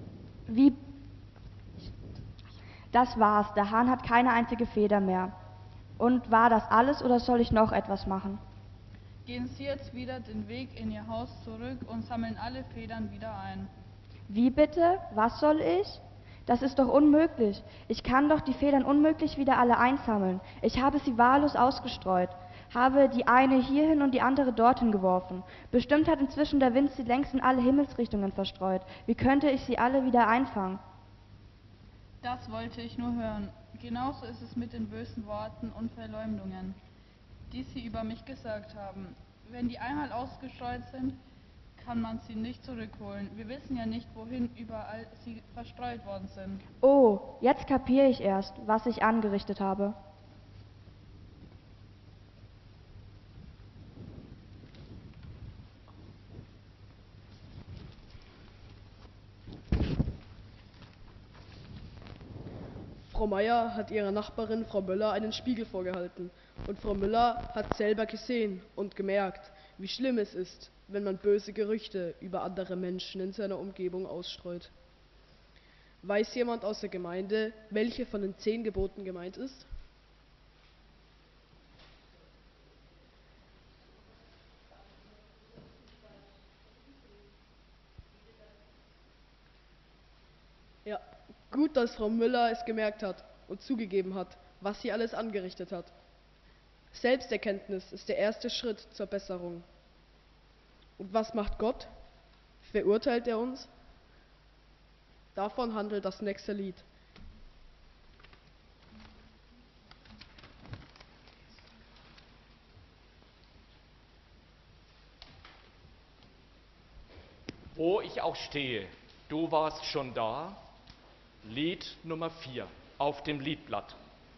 wie... Das war's. Der Hahn hat keine einzige Feder mehr. Und war das alles oder soll ich noch etwas machen? Gehen Sie jetzt wieder den Weg in Ihr Haus zurück und sammeln alle Federn wieder ein. Wie bitte? Was soll ich? Das ist doch unmöglich. Ich kann doch die Federn unmöglich wieder alle einsammeln. Ich habe sie wahllos ausgestreut, habe die eine hierhin und die andere dorthin geworfen. Bestimmt hat inzwischen der Wind sie längst in alle Himmelsrichtungen verstreut. Wie könnte ich sie alle wieder einfangen? Das wollte ich nur hören. Genauso ist es mit den bösen Worten und Verleumdungen, die Sie über mich gesagt haben. Wenn die einmal ausgestreut sind, kann man sie nicht zurückholen. Wir wissen ja nicht, wohin überall sie verstreut worden sind. Oh, jetzt kapiere ich erst, was ich angerichtet habe. Frau Meier hat ihrer Nachbarin Frau Müller einen Spiegel vorgehalten und Frau Müller hat selber gesehen und gemerkt, wie schlimm es ist, wenn man böse Gerüchte über andere Menschen in seiner Umgebung ausstreut. Weiß jemand aus der Gemeinde, welche von den zehn Geboten gemeint ist? Ja, gut, dass Frau Müller es gemerkt hat und zugegeben hat, was sie alles angerichtet hat. Selbsterkenntnis ist der erste Schritt zur Besserung. Und was macht Gott? Verurteilt er uns? Davon handelt das nächste Lied. Wo ich auch stehe, du warst schon da. Lied Nummer vier auf dem Liedblatt.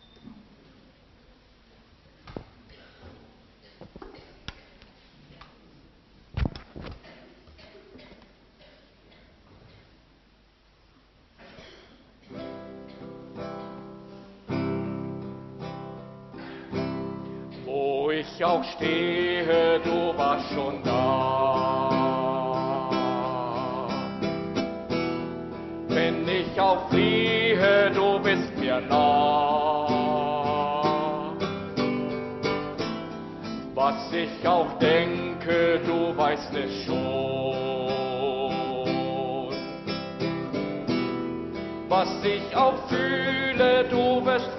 Wo ich auch stehe, du warst schon da. Wenn ich auch fliehe, du bist mir nah. Was ich auch denke, du weißt es schon. Was ich auch fühle, du wirst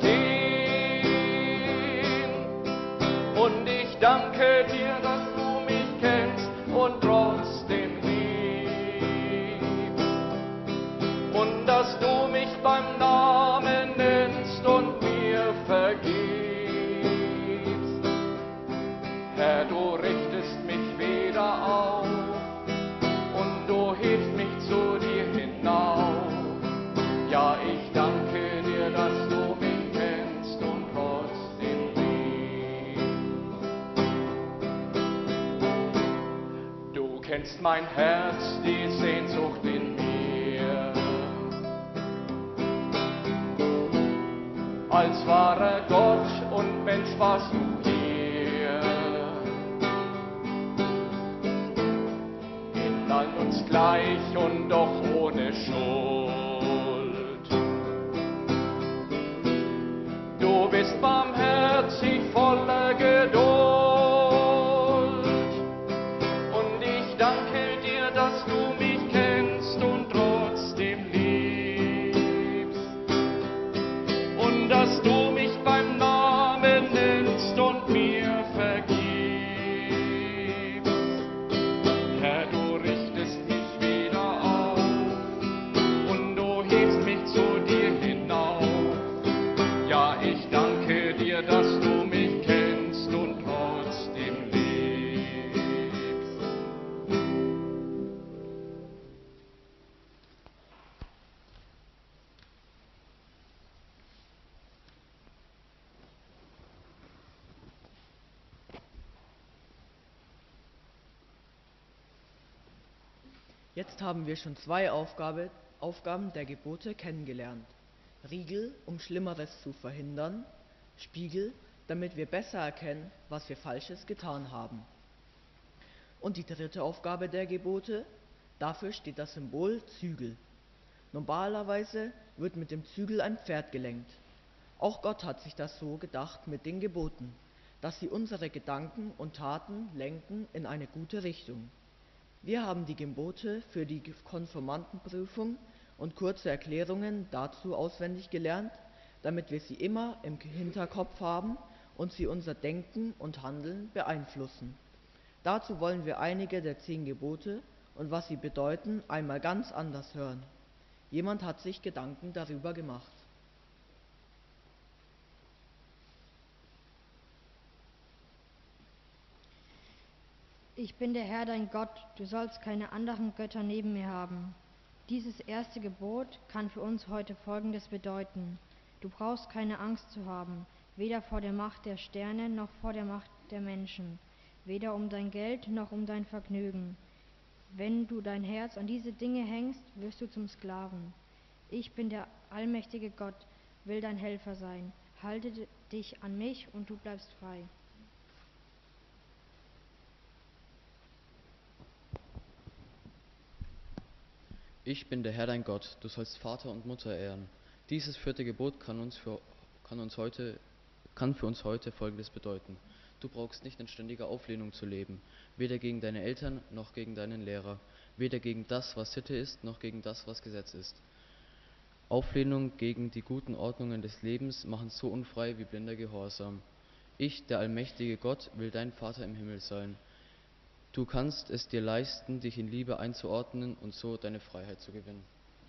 verstehen. Und ich danke dir, dass du mich kennst und trotzdem liebst. Und dass du mich beim Namen nennst und mir vergibst. Herr, du richtest mich wieder auf und du hebst mich zu dir hinauf. Ja, ich danke dir, dass du mich kennst und trotzdem liebst. Du kennst mein Herz, die Sehnsucht in mir. Als wahrer Gott und Mensch warst du hier. In allen uns gleich und doch ohne Schuld. Du bist barmherzig, voller Geduld. Und ich danke dir, dass du mich kennst und trotzdem liebst. Und dass du mich beim Namen nennst und mir vergibst. Herr, du richtest mich wieder auf und du hebst mich zu dir hinauf. Ja, ich danke dir, dass du mich kennst und trotzdem liebst. Jetzt haben wir schon zwei Aufgabe, Aufgaben der Gebote kennengelernt. Riegel, um Schlimmeres zu verhindern. Spiegel, damit wir besser erkennen, was wir Falsches getan haben. Und die dritte Aufgabe der Gebote, dafür steht das Symbol Zügel. Normalerweise wird mit dem Zügel ein Pferd gelenkt. Auch Gott hat sich das so gedacht mit den Geboten, dass sie unsere Gedanken und Taten lenken in eine gute Richtung. Wir haben die Gebote für die Konformantenprüfung und kurze Erklärungen dazu auswendig gelernt, damit wir sie immer im Hinterkopf haben und sie unser Denken und Handeln beeinflussen. Dazu wollen wir einige der zehn Gebote und was sie bedeuten, einmal ganz anders hören. Jemand hat sich Gedanken darüber gemacht. Ich bin der Herr dein Gott, du sollst keine anderen Götter neben mir haben. Dieses erste Gebot kann für uns heute Folgendes bedeuten. Du brauchst keine Angst zu haben, weder vor der Macht der Sterne noch vor der Macht der Menschen, weder um dein Geld noch um dein Vergnügen. Wenn du dein Herz an diese Dinge hängst, wirst du zum Sklaven. Ich bin der allmächtige Gott, will dein Helfer sein. Halte dich an mich und du bleibst frei. Ich bin der Herr dein Gott, du sollst Vater und Mutter ehren. Dieses vierte Gebot kann, uns für, kann, uns heute, kann für uns heute Folgendes bedeuten. Du brauchst nicht in ständiger Auflehnung zu leben, weder gegen deine Eltern noch gegen deinen Lehrer, weder gegen das, was Sitte ist, noch gegen das, was Gesetz ist. Auflehnung gegen die guten Ordnungen des Lebens machen so unfrei wie blinder Gehorsam. Ich, der allmächtige Gott, will dein Vater im Himmel sein. Du kannst es dir leisten, dich in Liebe einzuordnen und so deine Freiheit zu gewinnen.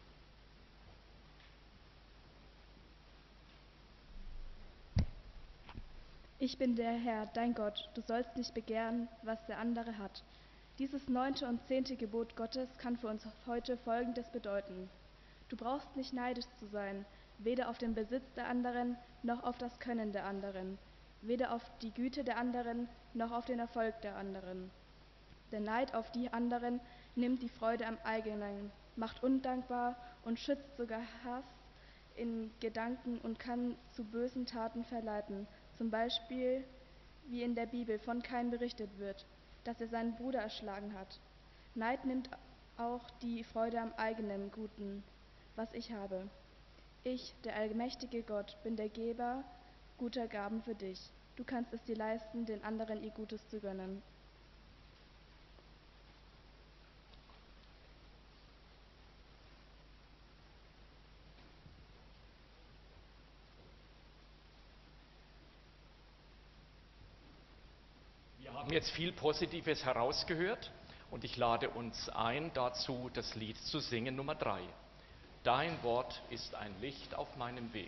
Ich bin der Herr, dein Gott, du sollst nicht begehren, was der andere hat. Dieses neunte und zehnte Gebot Gottes kann für uns heute Folgendes bedeuten. Du brauchst nicht neidisch zu sein, weder auf den Besitz der anderen, noch auf das Können der anderen, weder auf die Güte der anderen, noch auf den Erfolg der anderen. Der Neid auf die anderen nimmt die Freude am eigenen, macht undankbar und schützt sogar Hass in Gedanken und kann zu bösen Taten verleiten. Zum Beispiel, wie in der Bibel von Kain berichtet wird, dass er seinen Bruder erschlagen hat. Neid nimmt auch die Freude am eigenen Guten, was ich habe. Ich, der allmächtige Gott, bin der Geber guter Gaben für dich. Du kannst es dir leisten, den anderen ihr Gutes zu gönnen. Wir haben jetzt viel Positives herausgehört und ich lade uns ein, dazu das Lied zu singen, Nummer drei. Dein Wort ist ein Licht auf meinem Weg.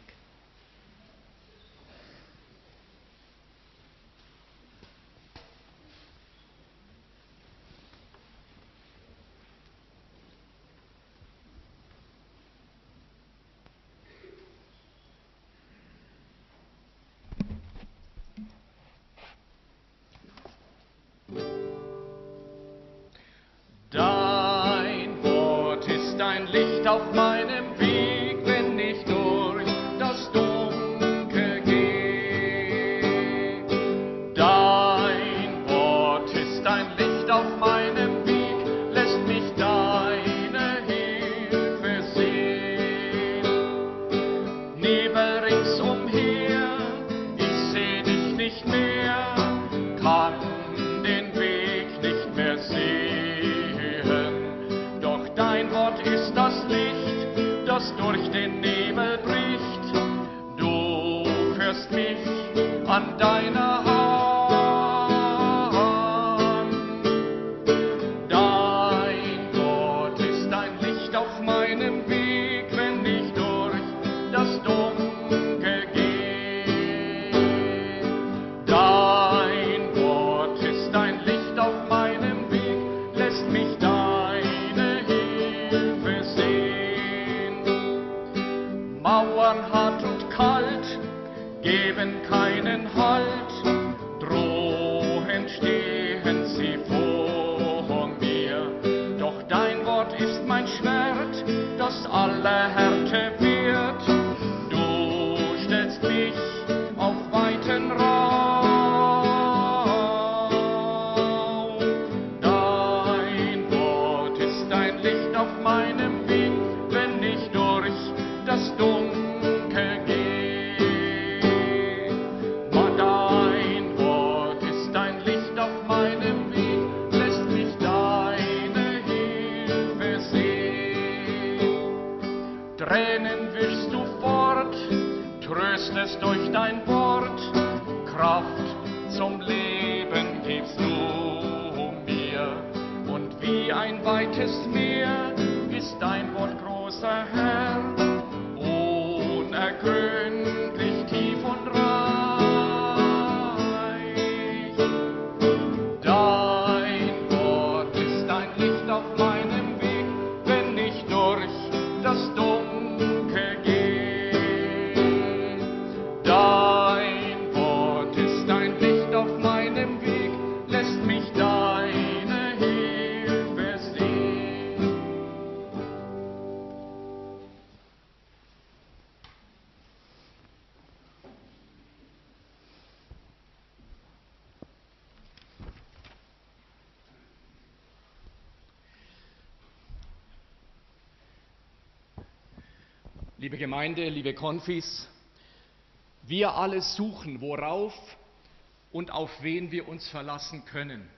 Dein Wort ist ein Licht auf meinem Weg, wenn ich durch das Dunkel gehe. Dein Wort ist ein Licht auf meinem Weg, lässt mich deine Hilfe sehen. Nebel ringsumher, ich seh dich nicht mehr, kann den Weg nicht mehr sehen. Dein Wort ist das Licht, das durch den Nebel bricht. Du führst mich an deiner Hand. Dein Wort ist ein Licht auf meinem Weg, wenn ich durch das Dunkel gehe. Dein Wort ist ein Licht auf meinem Weg, lässt mich da Mauern hart und kalt geben keinen Halt, drohend stehen sie vor mir. Doch dein Wort ist mein Schwert, das alle Härte wehrt. Du stellst mich auf weiten Raum. Dein Wort ist ein Licht auf meinem Weg, wenn ich durch das Dunkel gehe. Tränen wischst du fort, tröstest durch dein Wort, Kraft zum Leben gibst du mir. Und wie ein weites Meer ist dein Wort, großer Herr, unergründlich tief und reich. Dein Wort ist ein Licht auf meinem Weg, wenn ich durch das Dunkel gehe. Dein Wort ist ein Licht auf meinem Weg, lässt mich deine Hilfe sehen. Liebe Gemeinde, liebe Konfis, wir alle suchen, worauf und auf wen wir uns verlassen können,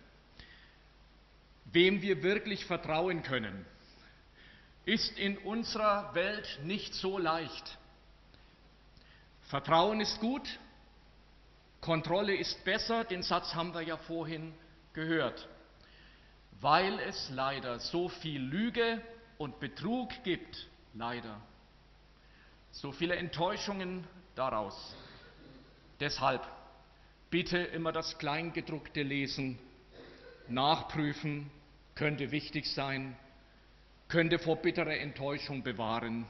wem wir wirklich vertrauen können, ist in unserer Welt nicht so leicht. Vertrauen ist gut, Kontrolle ist besser, den Satz haben wir ja vorhin gehört, weil es leider so viel Lüge und Betrug gibt, leider. So viele Enttäuschungen daraus. Deshalb bitte immer das Kleingedruckte lesen, nachprüfen, könnte wichtig sein, könnte vor bitterer Enttäuschung bewahren.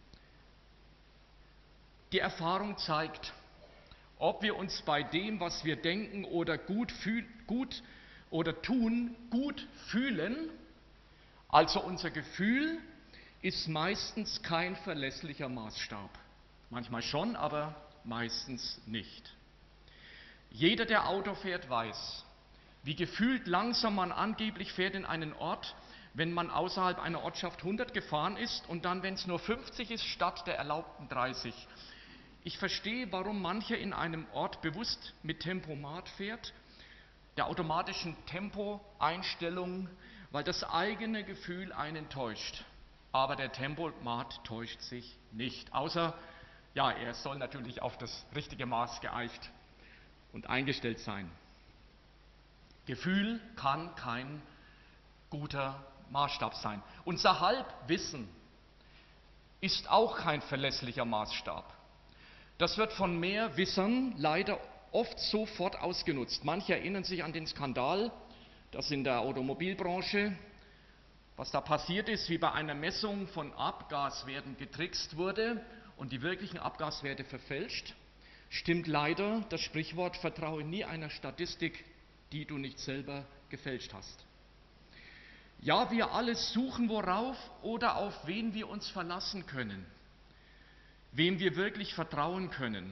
Die Erfahrung zeigt, ob wir uns bei dem, was wir denken oder gut, fühl, gut oder tun, gut fühlen, also unser Gefühl, ist meistens kein verlässlicher Maßstab. Manchmal schon, aber meistens nicht. Jeder, der Auto fährt, weiß, wie gefühlt langsam man angeblich fährt in einen Ort, wenn man außerhalb einer Ortschaft hundert gefahren ist und dann, wenn es nur fünfzig ist, statt der erlaubten dreißig. Ich verstehe, warum mancher in einem Ort bewusst mit Tempomat fährt, der automatischen Tempoeinstellung, weil das eigene Gefühl einen täuscht. Aber der Tempomat täuscht sich nicht, außer, ja, er soll natürlich auf das richtige Maß geeicht und eingestellt sein. Gefühl kann kein guter Maßstab sein. Unser Halbwissen ist auch kein verlässlicher Maßstab. Das wird von Mehrwissern leider oft sofort ausgenutzt. Manche erinnern sich an den Skandal, dass in der Automobilbranche, was da passiert ist, wie bei einer Messung von Abgaswerten getrickst wurde und die wirklichen Abgaswerte verfälscht, stimmt leider das Sprichwort, vertraue nie einer Statistik, die du nicht selber gefälscht hast. Ja, wir alle suchen, worauf oder auf wen wir uns verlassen können, wem wir wirklich vertrauen können.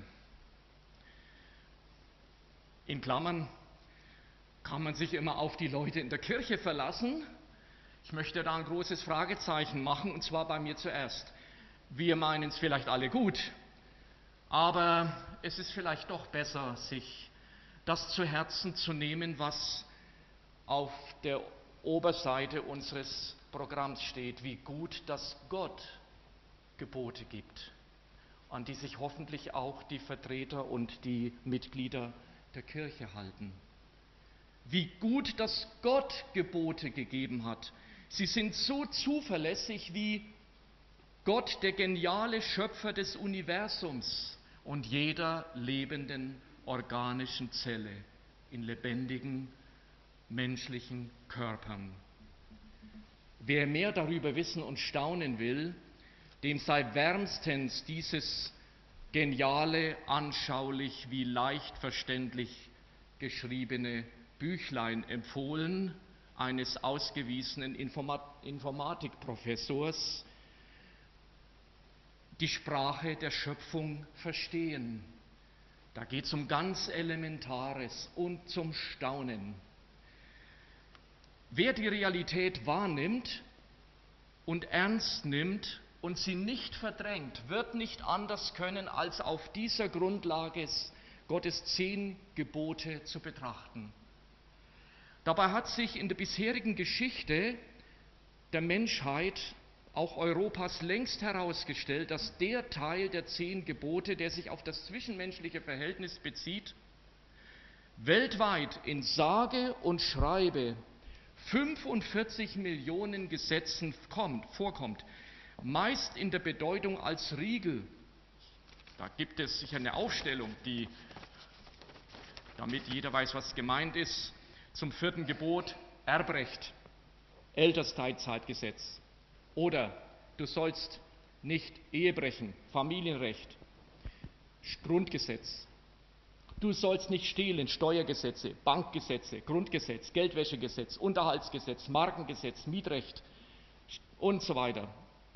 In Klammern kann man sich immer auf die Leute in der Kirche verlassen. Ich möchte da ein großes Fragezeichen machen, und zwar bei mir zuerst. Wir meinen es vielleicht alle gut, aber es ist vielleicht doch besser, sich das zu Herzen zu nehmen, was auf der Oberseite unseres Programms steht, wie gut, dass Gott Gebote gibt, an die sich hoffentlich auch die Vertreter und die Mitglieder der Kirche halten. Wie gut, dass Gott Gebote gegeben hat. Sie sind so zuverlässig wie Gott, der geniale Schöpfer des Universums und jeder lebenden organischen Zelle in lebendigen menschlichen Körpern. Wer mehr darüber wissen und staunen will, dem sei wärmstens dieses geniale, anschaulich wie leicht verständlich geschriebene Büchlein empfohlen, eines ausgewiesenen Informat- Informatikprofessors, Die Sprache der Schöpfung verstehen. Da geht es um ganz Elementares und zum Staunen. Wer die Realität wahrnimmt und ernst nimmt und sie nicht verdrängt, wird nicht anders können, als auf dieser Grundlage Gottes zehn Gebote zu betrachten. Dabei hat sich in der bisherigen Geschichte der Menschheit auch Europas längst herausgestellt, dass der Teil der zehn Gebote, der sich auf das zwischenmenschliche Verhältnis bezieht, weltweit in sage und schreibe fünfundvierzig Millionen Gesetzen kommt, vorkommt, meist in der Bedeutung als Riegel. Da gibt es sicher eine Aufstellung, die, damit jeder weiß, was gemeint ist, zum vierten Gebot Erbrecht, Elternteilzeitgesetz oder du sollst nicht Ehe brechen, Familienrecht, Grundgesetz. Du sollst nicht stehlen, Steuergesetze, Bankgesetze, Grundgesetz, Geldwäschegesetz, Unterhaltsgesetz, Markengesetz, Mietrecht und so weiter.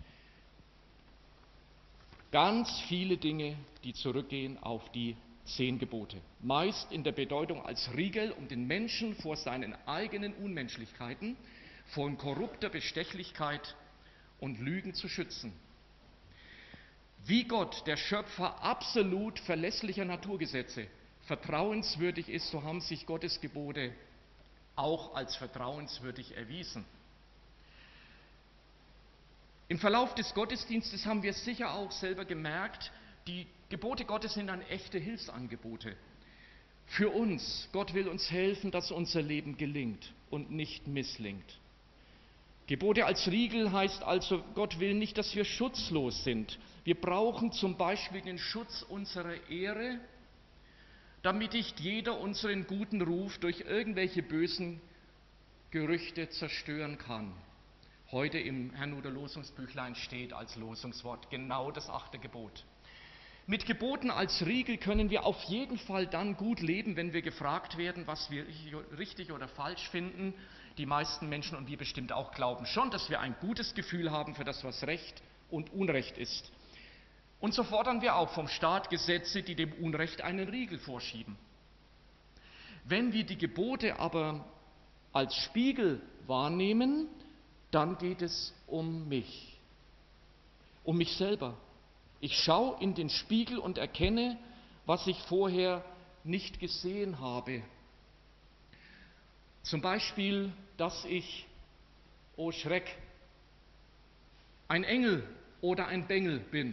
Ganz viele Dinge, die zurückgehen auf die zehn Gebote. Meist in der Bedeutung als Riegel, um den Menschen vor seinen eigenen Unmenschlichkeiten, von korrupter Bestechlichkeit und Lügen zu schützen. Wie Gott, der Schöpfer absolut verlässlicher Naturgesetze, vertrauenswürdig ist, so haben sich Gottes Gebote auch als vertrauenswürdig erwiesen. Im Verlauf des Gottesdienstes haben wir sicher auch selber gemerkt, die Gebote Gottes sind dann echte Hilfsangebote. Für uns, Gott will uns helfen, dass unser Leben gelingt und nicht misslingt. Gebote als Riegel heißt also, Gott will nicht, dass wir schutzlos sind. Wir brauchen zum Beispiel den Schutz unserer Ehre, damit nicht jeder unseren guten Ruf durch irgendwelche bösen Gerüchte zerstören kann. Heute im Herrnhuter Losungsbüchlein steht als Losungswort genau das achte Gebot. Mit Geboten als Riegel können wir auf jeden Fall dann gut leben, wenn wir gefragt werden, was wir richtig oder falsch finden. Die meisten Menschen und wir bestimmt auch glauben schon, dass wir ein gutes Gefühl haben für das, was Recht und Unrecht ist. Und so fordern wir auch vom Staat Gesetze, die dem Unrecht einen Riegel vorschieben. Wenn wir die Gebote aber als Spiegel wahrnehmen, dann geht es um mich, um mich selber. Ich schaue in den Spiegel und erkenne, was ich vorher nicht gesehen habe. Zum Beispiel, dass ich, oh Schreck, ein Engel oder ein Bengel bin.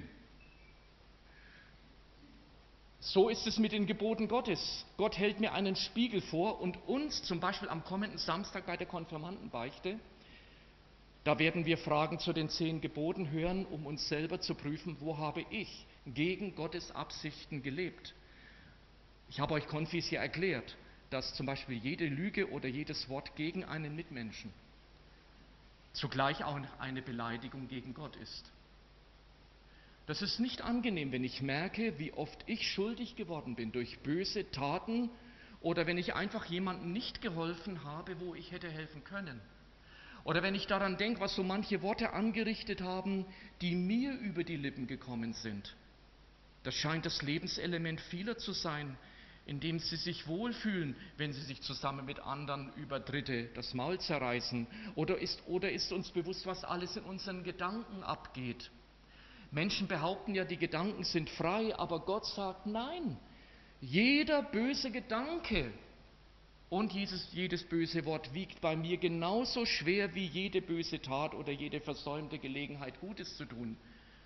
So ist es mit den Geboten Gottes. Gott hält mir einen Spiegel vor und uns zum Beispiel am kommenden Samstag bei der Konfirmandenbeichte, da werden wir Fragen zu den zehn Geboten hören, um uns selber zu prüfen, wo habe ich gegen Gottes Absichten gelebt. Ich habe euch Konfis ja erklärt, dass zum Beispiel jede Lüge oder jedes Wort gegen einen Mitmenschen zugleich auch eine Beleidigung gegen Gott ist. Das ist nicht angenehm, wenn ich merke, wie oft ich schuldig geworden bin durch böse Taten oder wenn ich einfach jemandem nicht geholfen habe, wo ich hätte helfen können. Oder wenn ich daran denke, was so manche Worte angerichtet haben, die mir über die Lippen gekommen sind. Das scheint das Lebenselement vieler zu sein, in dem sie sich wohlfühlen, wenn sie sich zusammen mit anderen über Dritte das Maul zerreißen. Oder ist, oder ist uns bewusst, was alles in unseren Gedanken abgeht? Menschen behaupten ja, die Gedanken sind frei, aber Gott sagt nein. Jeder böse Gedanke und jedes, jedes böse Wort wiegt bei mir genauso schwer wie jede böse Tat oder jede versäumte Gelegenheit, Gutes zu tun.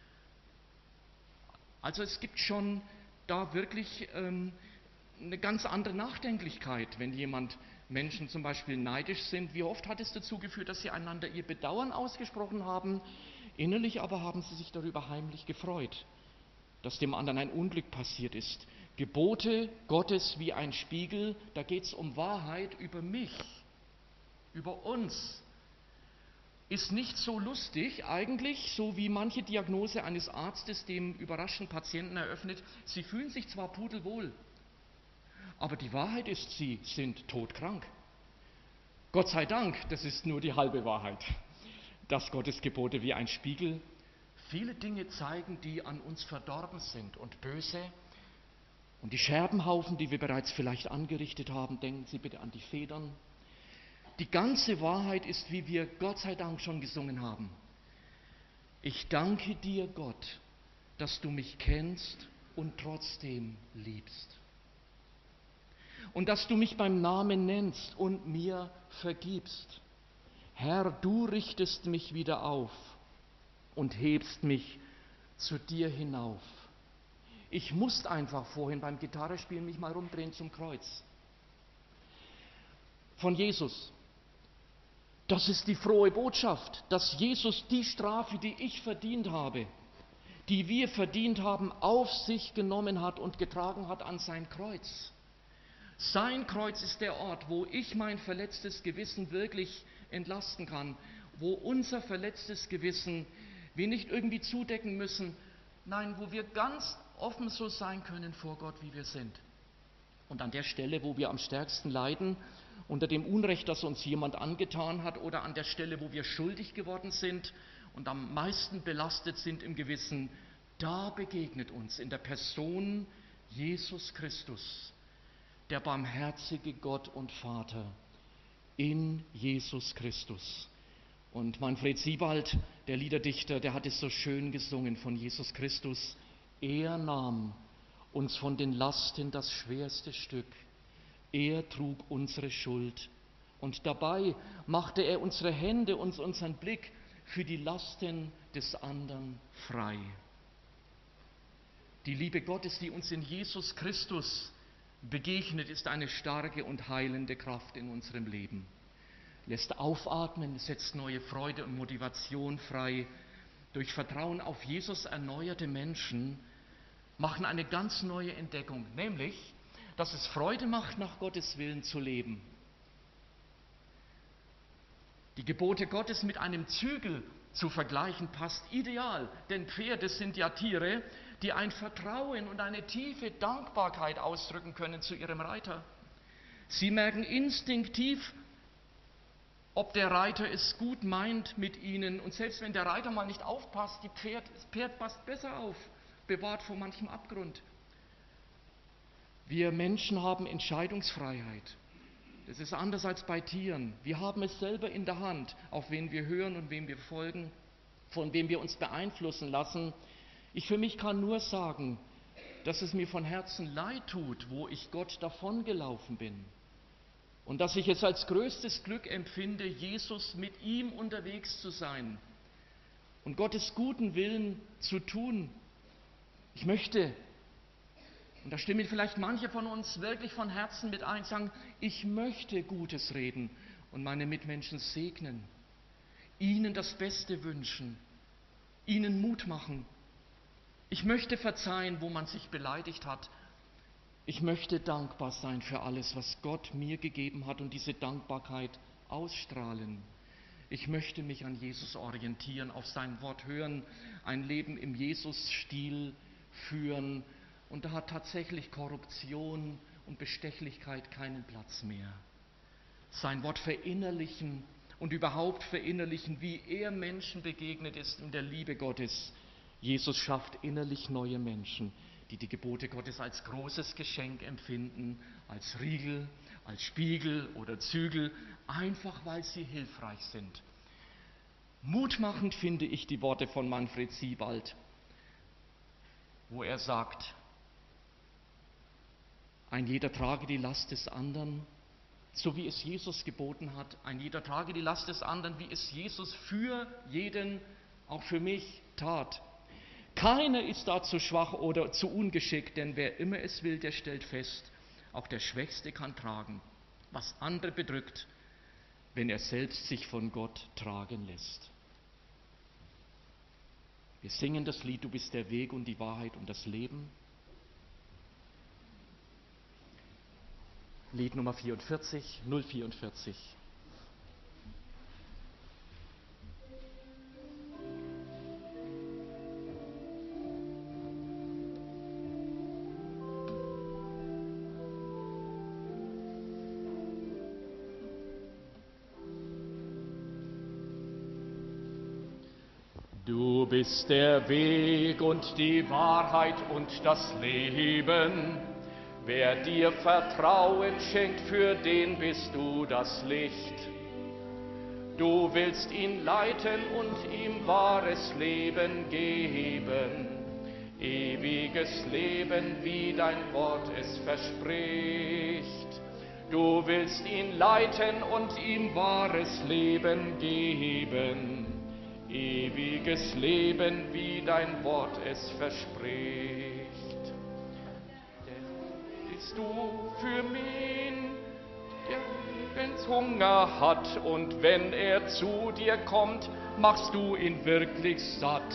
Also es gibt schon da wirklich ähm, eine ganz andere Nachdenklichkeit, wenn jemand Menschen zum Beispiel neidisch sind. Wie oft hat es dazu geführt, dass sie einander ihr Bedauern ausgesprochen haben? Innerlich aber haben sie sich darüber heimlich gefreut, dass dem anderen ein Unglück passiert ist. Gebote Gottes wie ein Spiegel, da geht es um Wahrheit über mich, über uns. Ist nicht so lustig eigentlich, so wie manche Diagnose eines Arztes dem überraschten Patienten eröffnet. Sie fühlen sich zwar pudelwohl, aber die Wahrheit ist, sie sind todkrank. Gott sei Dank, das ist nur die halbe Wahrheit, dass Gottes Gebote wie ein Spiegel viele Dinge zeigen, die an uns verdorben sind und böse. Und die Scherbenhaufen, die wir bereits vielleicht angerichtet haben, denken Sie bitte an die Federn. Die ganze Wahrheit ist, wie wir Gott sei Dank schon gesungen haben. Ich danke dir, Gott, dass du mich kennst und trotzdem liebst. Und dass du mich beim Namen nennst und mir vergibst. Herr, du richtest mich wieder auf. und hebst mich zu dir hinauf. Ich musste einfach vorhin beim Gitarrespielen mich mal rumdrehen zum Kreuz. Von Jesus. Das ist die frohe Botschaft, dass Jesus die Strafe, die ich verdient habe, die wir verdient haben, auf sich genommen hat und getragen hat an sein Kreuz. Sein Kreuz ist der Ort, wo ich mein verletztes Gewissen wirklich entlasten kann, wo unser verletztes Gewissen wir nicht irgendwie zudecken müssen, nein, wo wir ganz offen so sein können vor Gott, wie wir sind. Und an der Stelle, wo wir am stärksten leiden, unter dem Unrecht, das uns jemand angetan hat, oder an der Stelle, wo wir schuldig geworden sind und am meisten belastet sind im Gewissen, da begegnet uns in der Person Jesus Christus, der barmherzige Gott und Vater, in Jesus Christus. Und Manfred Siebald, der Liederdichter, der hat es so schön gesungen von Jesus Christus. Er nahm uns von den Lasten das schwerste Stück. Er trug unsere Schuld. Und dabei machte er unsere Hände und unseren Blick für die Lasten des anderen frei. Die Liebe Gottes, die uns in Jesus Christus begegnet, ist eine starke und heilende Kraft in unserem Leben. Lässt aufatmen, setzt neue Freude und Motivation frei. Durch Vertrauen auf Jesus erneuerte Menschen machen eine ganz neue Entdeckung, nämlich, dass es Freude macht, nach Gottes Willen zu leben. Die Gebote Gottes mit einem Zügel zu vergleichen, passt ideal, denn Pferde sind ja Tiere, die ein Vertrauen und eine tiefe Dankbarkeit ausdrücken können zu ihrem Reiter. Sie merken instinktiv, ob der Reiter es gut meint mit ihnen, und selbst wenn der Reiter mal nicht aufpasst, die Pferd, das Pferd passt besser auf, bewahrt vor manchem Abgrund. Wir Menschen haben Entscheidungsfreiheit. Das ist anders als bei Tieren. Wir haben es selber in der Hand, auf wen wir hören und wem wir folgen, von wem wir uns beeinflussen lassen. Ich für mich kann nur sagen, dass es mir von Herzen leid tut, wo ich Gott davongelaufen bin. Und dass ich es als größtes Glück empfinde, Jesus mit ihm unterwegs zu sein und Gottes guten Willen zu tun. Ich möchte, und da stimmen vielleicht manche von uns wirklich von Herzen mit ein, sagen, ich möchte Gutes reden und meine Mitmenschen segnen, ihnen das Beste wünschen, ihnen Mut machen. Ich möchte verzeihen, wo man sich beleidigt hat. Ich möchte dankbar sein für alles, was Gott mir gegeben hat und diese Dankbarkeit ausstrahlen. Ich möchte mich an Jesus orientieren, auf sein Wort hören, ein Leben im Jesus-Stil führen. Und da hat tatsächlich Korruption und Bestechlichkeit keinen Platz mehr. Sein Wort verinnerlichen und überhaupt verinnerlichen, wie er Menschen begegnet ist in der Liebe Gottes. Jesus schafft innerlich neue Menschen, die die Gebote Gottes als großes Geschenk empfinden, als Riegel, als Spiegel oder Zügel, einfach weil sie hilfreich sind. Mutmachend finde ich die Worte von Manfred Siebald, wo er sagt, ein jeder trage die Last des anderen, so wie es Jesus geboten hat. Ein jeder trage die Last des anderen, wie es Jesus für jeden, auch für mich, tat. Keiner ist da zu schwach oder zu ungeschickt, denn wer immer es will, der stellt fest, auch der Schwächste kann tragen, was andere bedrückt, wenn er selbst sich von Gott tragen lässt. Wir singen das Lied, du bist der Weg und die Wahrheit und das Leben. Lied Nummer vierundvierzig, null vierundvierzig. Du bist der Weg und die Wahrheit und das Leben. Wer dir Vertrauen schenkt, für den bist du das Licht. Du willst ihn leiten und ihm wahres Leben geben. Ewiges Leben, wie dein Wort es verspricht. Du willst ihn leiten und ihm wahres Leben geben. ewiges Leben, wie dein Wort es verspricht. Denn bist du für mich, der Lebenshunger hat, und wenn er zu dir kommt, machst du ihn wirklich satt.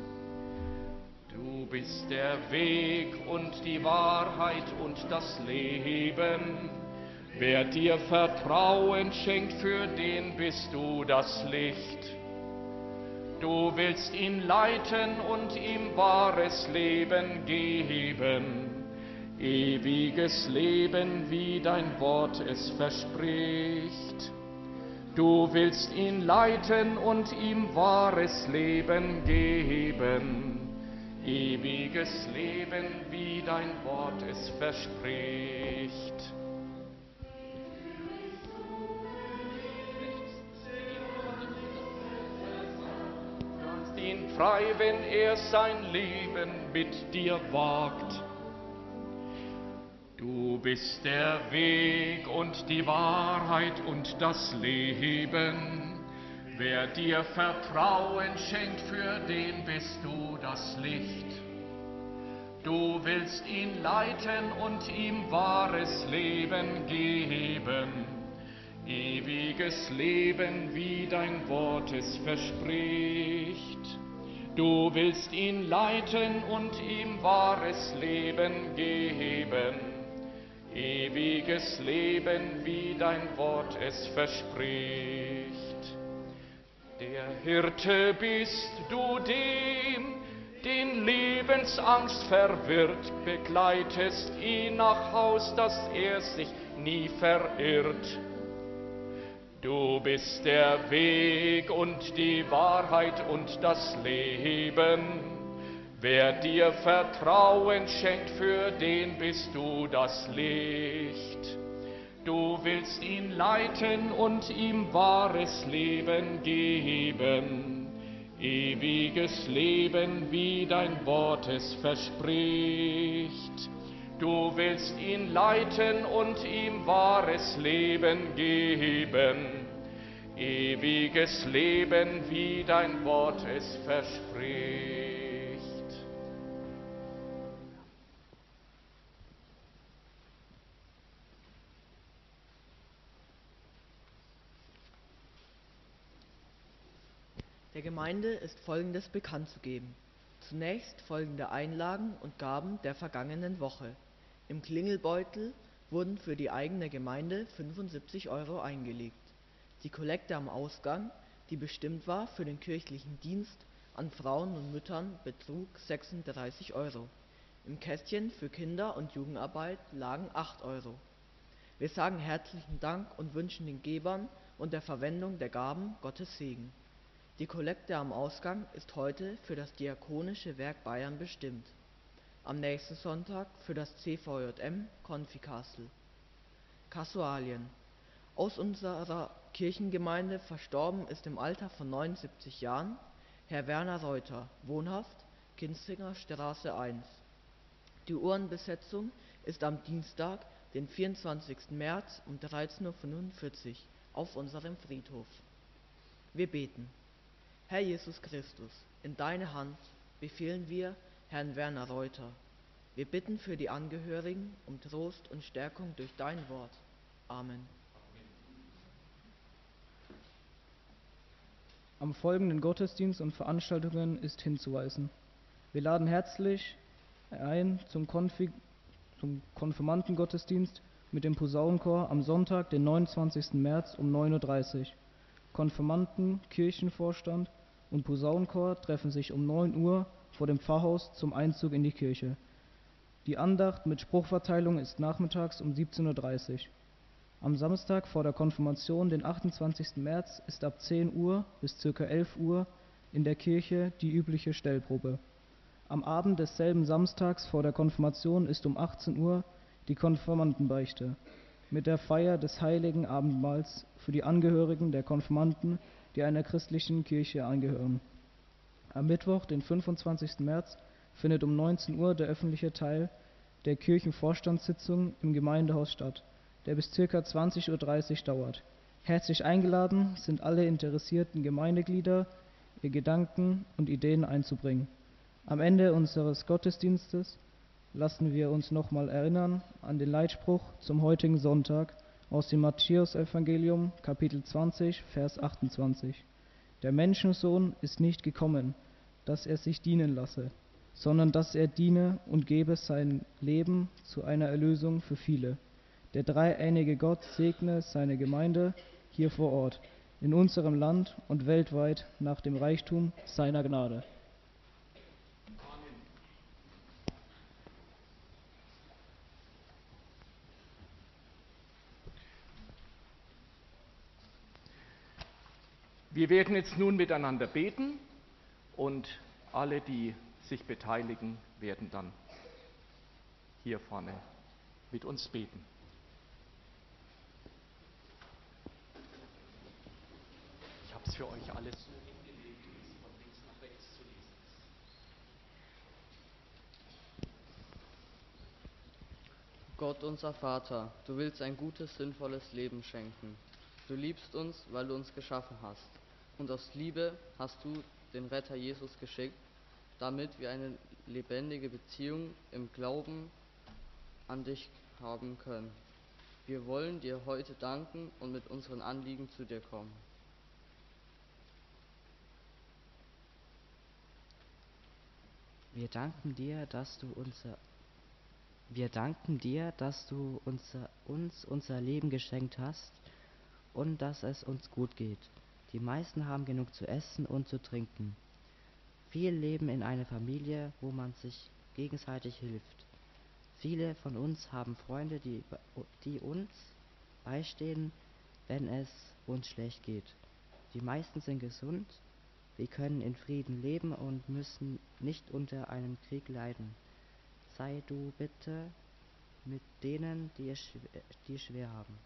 Du bist der Weg und die Wahrheit und das Leben. Wer dir Vertrauen schenkt, für den bist du das Licht. Du willst ihn leiten und ihm wahres Leben geben. Ewiges Leben, wie dein Wort es verspricht. Du willst ihn leiten und ihm wahres Leben geben. Ewiges Leben, wie dein Wort es verspricht. Du hast ihn frei, wenn er sein Leben mit dir wagt. Du bist der Weg und die Wahrheit und das Leben. Wer dir Vertrauen schenkt, für den bist du das Licht. Du willst ihn leiten und ihm wahres Leben geben. Ewiges Leben, wie dein Wort es verspricht. Du willst ihn leiten und ihm wahres Leben geben. Ewiges Leben, wie dein Wort es verspricht. Der Hirte bist du, dem, den Lebensangst verwirrt, begleitest ihn nach Haus, dass er sich nie verirrt. Du bist der Weg und die Wahrheit und das Leben. Wer dir Vertrauen schenkt, für den bist du das Licht. Du willst ihn leiten und ihm wahres Leben geben. Ewiges Leben, wie dein Wort es verspricht. Du willst ihn leiten und ihm wahres Leben geben. Ewiges Leben, wie dein Wort es verspricht. Der Gemeinde ist Folgendes bekannt zu geben. Zunächst folgende Einlagen und Gaben der vergangenen Woche. Im Klingelbeutel wurden für die eigene Gemeinde fünfundsiebzig Euro eingelegt. Die Kollekte am Ausgang, die bestimmt war für den kirchlichen Dienst an Frauen und Müttern, betrug sechsunddreißig Euro. Im Kästchen für Kinder- und Jugendarbeit lagen acht Euro. Wir sagen herzlichen Dank und wünschen den Gebern und der Verwendung der Gaben Gottes Segen. Die Kollekte am Ausgang ist heute für das Diakonische Werk Bayern bestimmt. Am nächsten Sonntag für das C V J M Konfikastel. Kasualien. Aus unserer Kirchengemeinde verstorben ist im Alter von neunundsiebzig Jahren Herr Werner Reuter, wohnhaft Kinzinger Straße eins. Die Urnenbesetzung ist am Dienstag, den vierundzwanzigsten März um dreizehn Uhr fünfundvierzig auf unserem Friedhof. Wir beten. Herr Jesus Christus, in deine Hand befehlen wir Herrn Werner Reuter. Wir bitten für die Angehörigen um Trost und Stärkung durch dein Wort. Amen. Am folgenden Gottesdienst und Veranstaltungen ist hinzuweisen. Wir laden herzlich ein zum, Konfig- zum Konfirmandengottesdienst mit dem Posaunenchor am Sonntag, den neunundzwanzigsten März um neun Uhr dreißig. Konfirmanden, Kirchenvorstand und Posaunenchor treffen sich um neun Uhr vor dem Pfarrhaus zum Einzug in die Kirche. Die Andacht mit Spruchverteilung ist nachmittags um siebzehn Uhr dreißig. Am Samstag vor der Konfirmation, den achtundzwanzigsten März, ist ab zehn Uhr bis ca. elf Uhr in der Kirche die übliche Stellprobe. Am Abend desselben Samstags vor der Konfirmation ist um achtzehn Uhr die Konfirmandenbeichte mit der Feier des Heiligen Abendmahls für die Angehörigen der Konfirmanden, die einer christlichen Kirche angehören. Am Mittwoch, den fünfundzwanzigsten März, findet um neunzehn Uhr der öffentliche Teil der Kirchenvorstandssitzung im Gemeindehaus statt, der bis ca. zwanzig Uhr dreißig dauert. Herzlich eingeladen sind alle interessierten Gemeindeglieder ihr Gedanken und Ideen einzubringen. Am Ende unseres Gottesdienstes lassen wir uns nochmal erinnern an den Leitspruch zum heutigen Sonntag aus dem Matthäusevangelium, Kapitel zwanzig, Vers achtundzwanzig. Der Menschensohn ist nicht gekommen, dass er sich dienen lasse, sondern dass er diene und gebe sein Leben zu einer Erlösung für viele. Der dreieinige Gott segne seine Gemeinde hier vor Ort, in unserem Land und weltweit nach dem Reichtum seiner Gnade. Wir werden jetzt nun miteinander beten und alle, die sich beteiligen, werden dann hier vorne mit uns beten. Ich habe es für euch alles so hingelegt, wie es von links nach rechts zu lesen ist. Gott unser Vater, du willst ein gutes, sinnvolles Leben schenken. Du liebst uns, weil du uns geschaffen hast. Und aus Liebe hast du den Retter Jesus geschickt, damit wir eine lebendige Beziehung im Glauben an dich haben können. Wir wollen dir heute danken und mit unseren Anliegen zu dir kommen. Wir danken dir, dass du unser Wir danken dir, dass du unser, uns unser Leben geschenkt hast und dass es uns gut geht. Die meisten haben genug zu essen und zu trinken. Viele leben in einer Familie, wo man sich gegenseitig hilft. Viele von uns haben Freunde, die, die uns beistehen, wenn es uns schlecht geht. Die meisten sind gesund, wir können in Frieden leben und müssen nicht unter einem Krieg leiden. Sei du bitte mit denen, die es schwer, die schwer haben.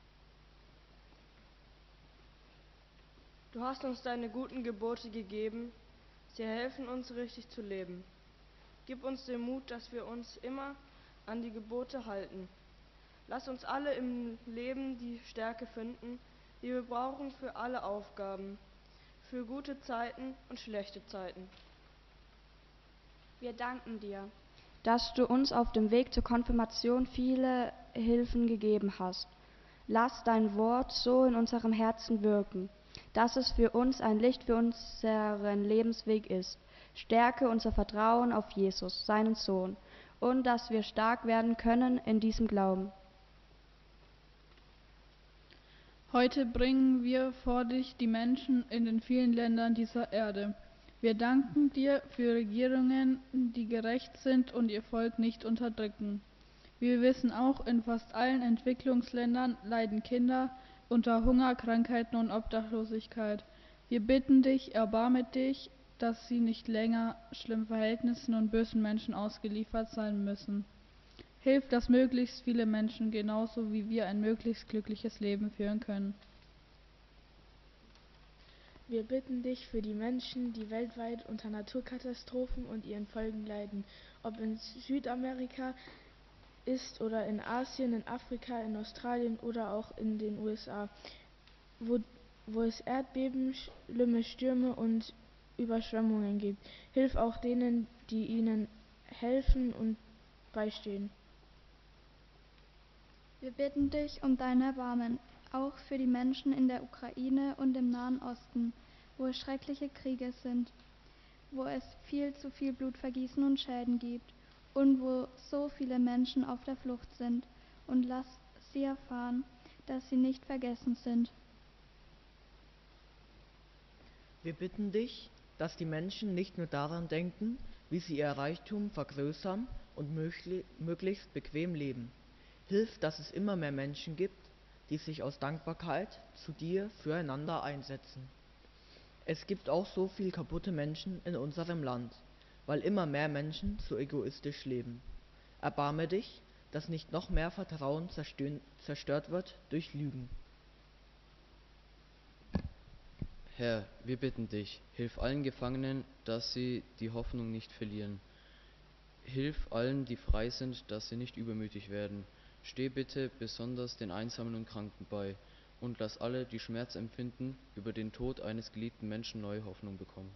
Du hast uns deine guten Gebote gegeben, sie helfen uns richtig zu leben. Gib uns den Mut, dass wir uns immer an die Gebote halten. Lass uns alle im Leben die Stärke finden, die wir brauchen für alle Aufgaben, für gute Zeiten und schlechte Zeiten. Wir danken dir, dass du uns auf dem Weg zur Konfirmation viele Hilfen gegeben hast. Lass dein Wort so in unserem Herzen wirken, dass es für uns ein Licht für unseren Lebensweg ist. Stärke unser Vertrauen auf Jesus, seinen Sohn, und dass wir stark werden können in diesem Glauben. Heute bringen wir vor dich die Menschen in den vielen Ländern dieser Erde. Wir danken dir für Regierungen, die gerecht sind und ihr Volk nicht unterdrücken. Wir wissen auch, in fast allen Entwicklungsländern leiden Kinder unter Hunger, Krankheiten und Obdachlosigkeit. Wir bitten dich, erbarme dich, dass sie nicht länger schlimmen Verhältnissen und bösen Menschen ausgeliefert sein müssen. Hilf, dass möglichst viele Menschen genauso wie wir ein möglichst glückliches Leben führen können. Wir bitten dich für die Menschen, die weltweit unter Naturkatastrophen und ihren Folgen leiden, ob in Südamerika ist oder in Asien, in Afrika, in Australien oder auch in den U S A, wo, wo es Erdbeben, schlimme Stürme und Überschwemmungen gibt. Hilf auch denen, die ihnen helfen und beistehen. Wir bitten dich um dein Erbarmen, auch für die Menschen in der Ukraine und im Nahen Osten, wo es schreckliche Kriege sind, wo es viel zu viel Blutvergießen und Schäden gibt und wo so viele Menschen auf der Flucht sind, und lass sie erfahren, dass sie nicht vergessen sind. Wir bitten dich, dass die Menschen nicht nur daran denken, wie sie ihr Reichtum vergrößern und möglich, möglichst bequem leben. Hilf, dass es immer mehr Menschen gibt, die sich aus Dankbarkeit zu dir füreinander einsetzen. Es gibt auch so viel kaputte Menschen in unserem Land, weil immer mehr Menschen so egoistisch leben. Erbarme dich, dass nicht noch mehr Vertrauen zerstört wird durch Lügen. Herr, wir bitten dich, hilf allen Gefangenen, dass sie die Hoffnung nicht verlieren. Hilf allen, die frei sind, dass sie nicht übermütig werden. Steh bitte besonders den Einsamen und Kranken bei und lass alle, die Schmerz empfinden, über den Tod eines geliebten Menschen neue Hoffnung bekommen.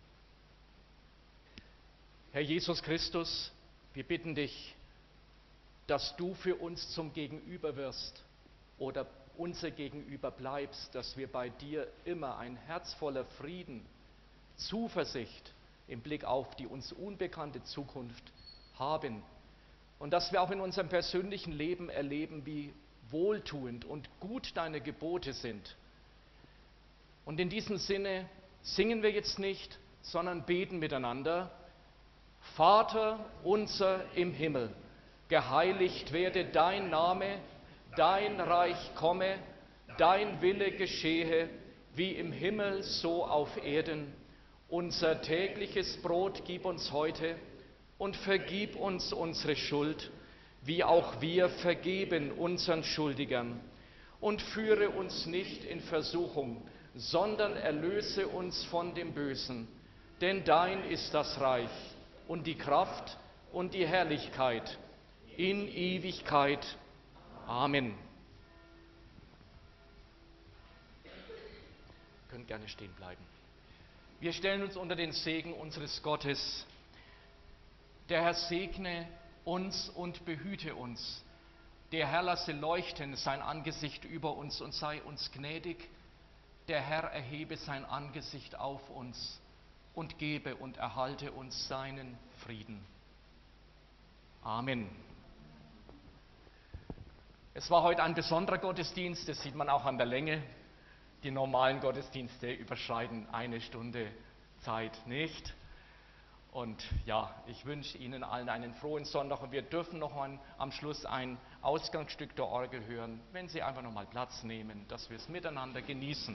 Herr Jesus Christus, wir bitten dich, dass du für uns zum Gegenüber wirst oder unser Gegenüber bleibst, dass wir bei dir immer ein Herz voller Frieden, Zuversicht im Blick auf die uns unbekannte Zukunft haben und dass wir auch in unserem persönlichen Leben erleben, wie wohltuend und gut deine Gebote sind. Und in diesem Sinne singen wir jetzt nicht, sondern beten miteinander. Vater unser im Himmel, geheiligt werde dein Name, dein Reich komme, dein Wille geschehe, wie im Himmel so auf Erden. Unser tägliches Brot gib uns heute und vergib uns unsere Schuld, wie auch wir vergeben unseren Schuldigern. Und führe uns nicht in Versuchung, sondern erlöse uns von dem Bösen. Denn dein ist das Reich und die Kraft und die Herrlichkeit in Ewigkeit. Amen. Ihr könnt gerne stehen bleiben. Wir stellen uns unter den Segen unseres Gottes. Der Herr segne uns und behüte uns. Der Herr lasse leuchten sein Angesicht über uns und sei uns gnädig. Der Herr erhebe sein Angesicht auf uns und gebe und erhalte uns seinen Frieden. Amen. Es war heute ein besonderer Gottesdienst, das sieht man auch an der Länge. Die normalen Gottesdienste überschreiten eine Stunde Zeit nicht. Und ja, ich wünsche Ihnen allen einen frohen Sonntag und wir dürfen noch mal am Schluss ein Ausgangsstück der Orgel hören, wenn Sie einfach noch mal Platz nehmen, dass wir es miteinander genießen.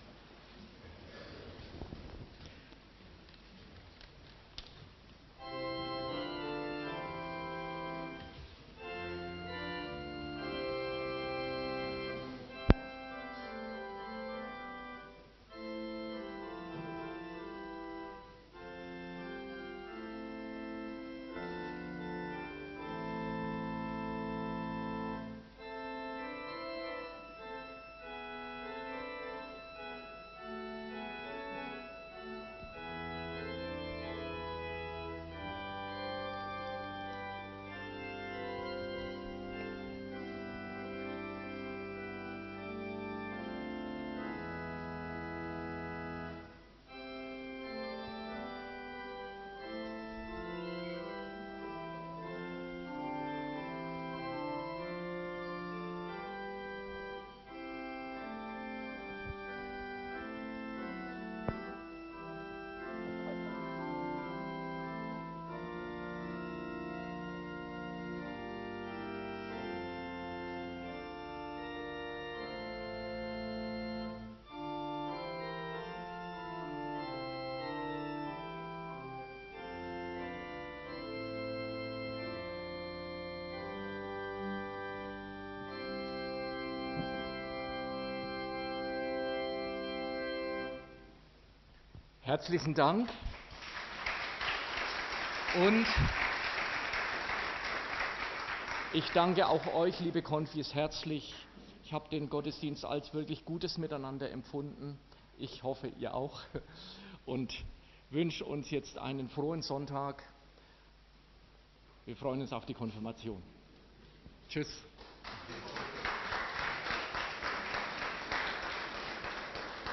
Herzlichen Dank und ich danke auch euch, liebe Konfis, herzlich. Ich habe den Gottesdienst als wirklich gutes Miteinander empfunden. Ich hoffe, ihr auch. Und wünsche uns jetzt einen frohen Sonntag. Wir freuen uns auf die Konfirmation. Tschüss.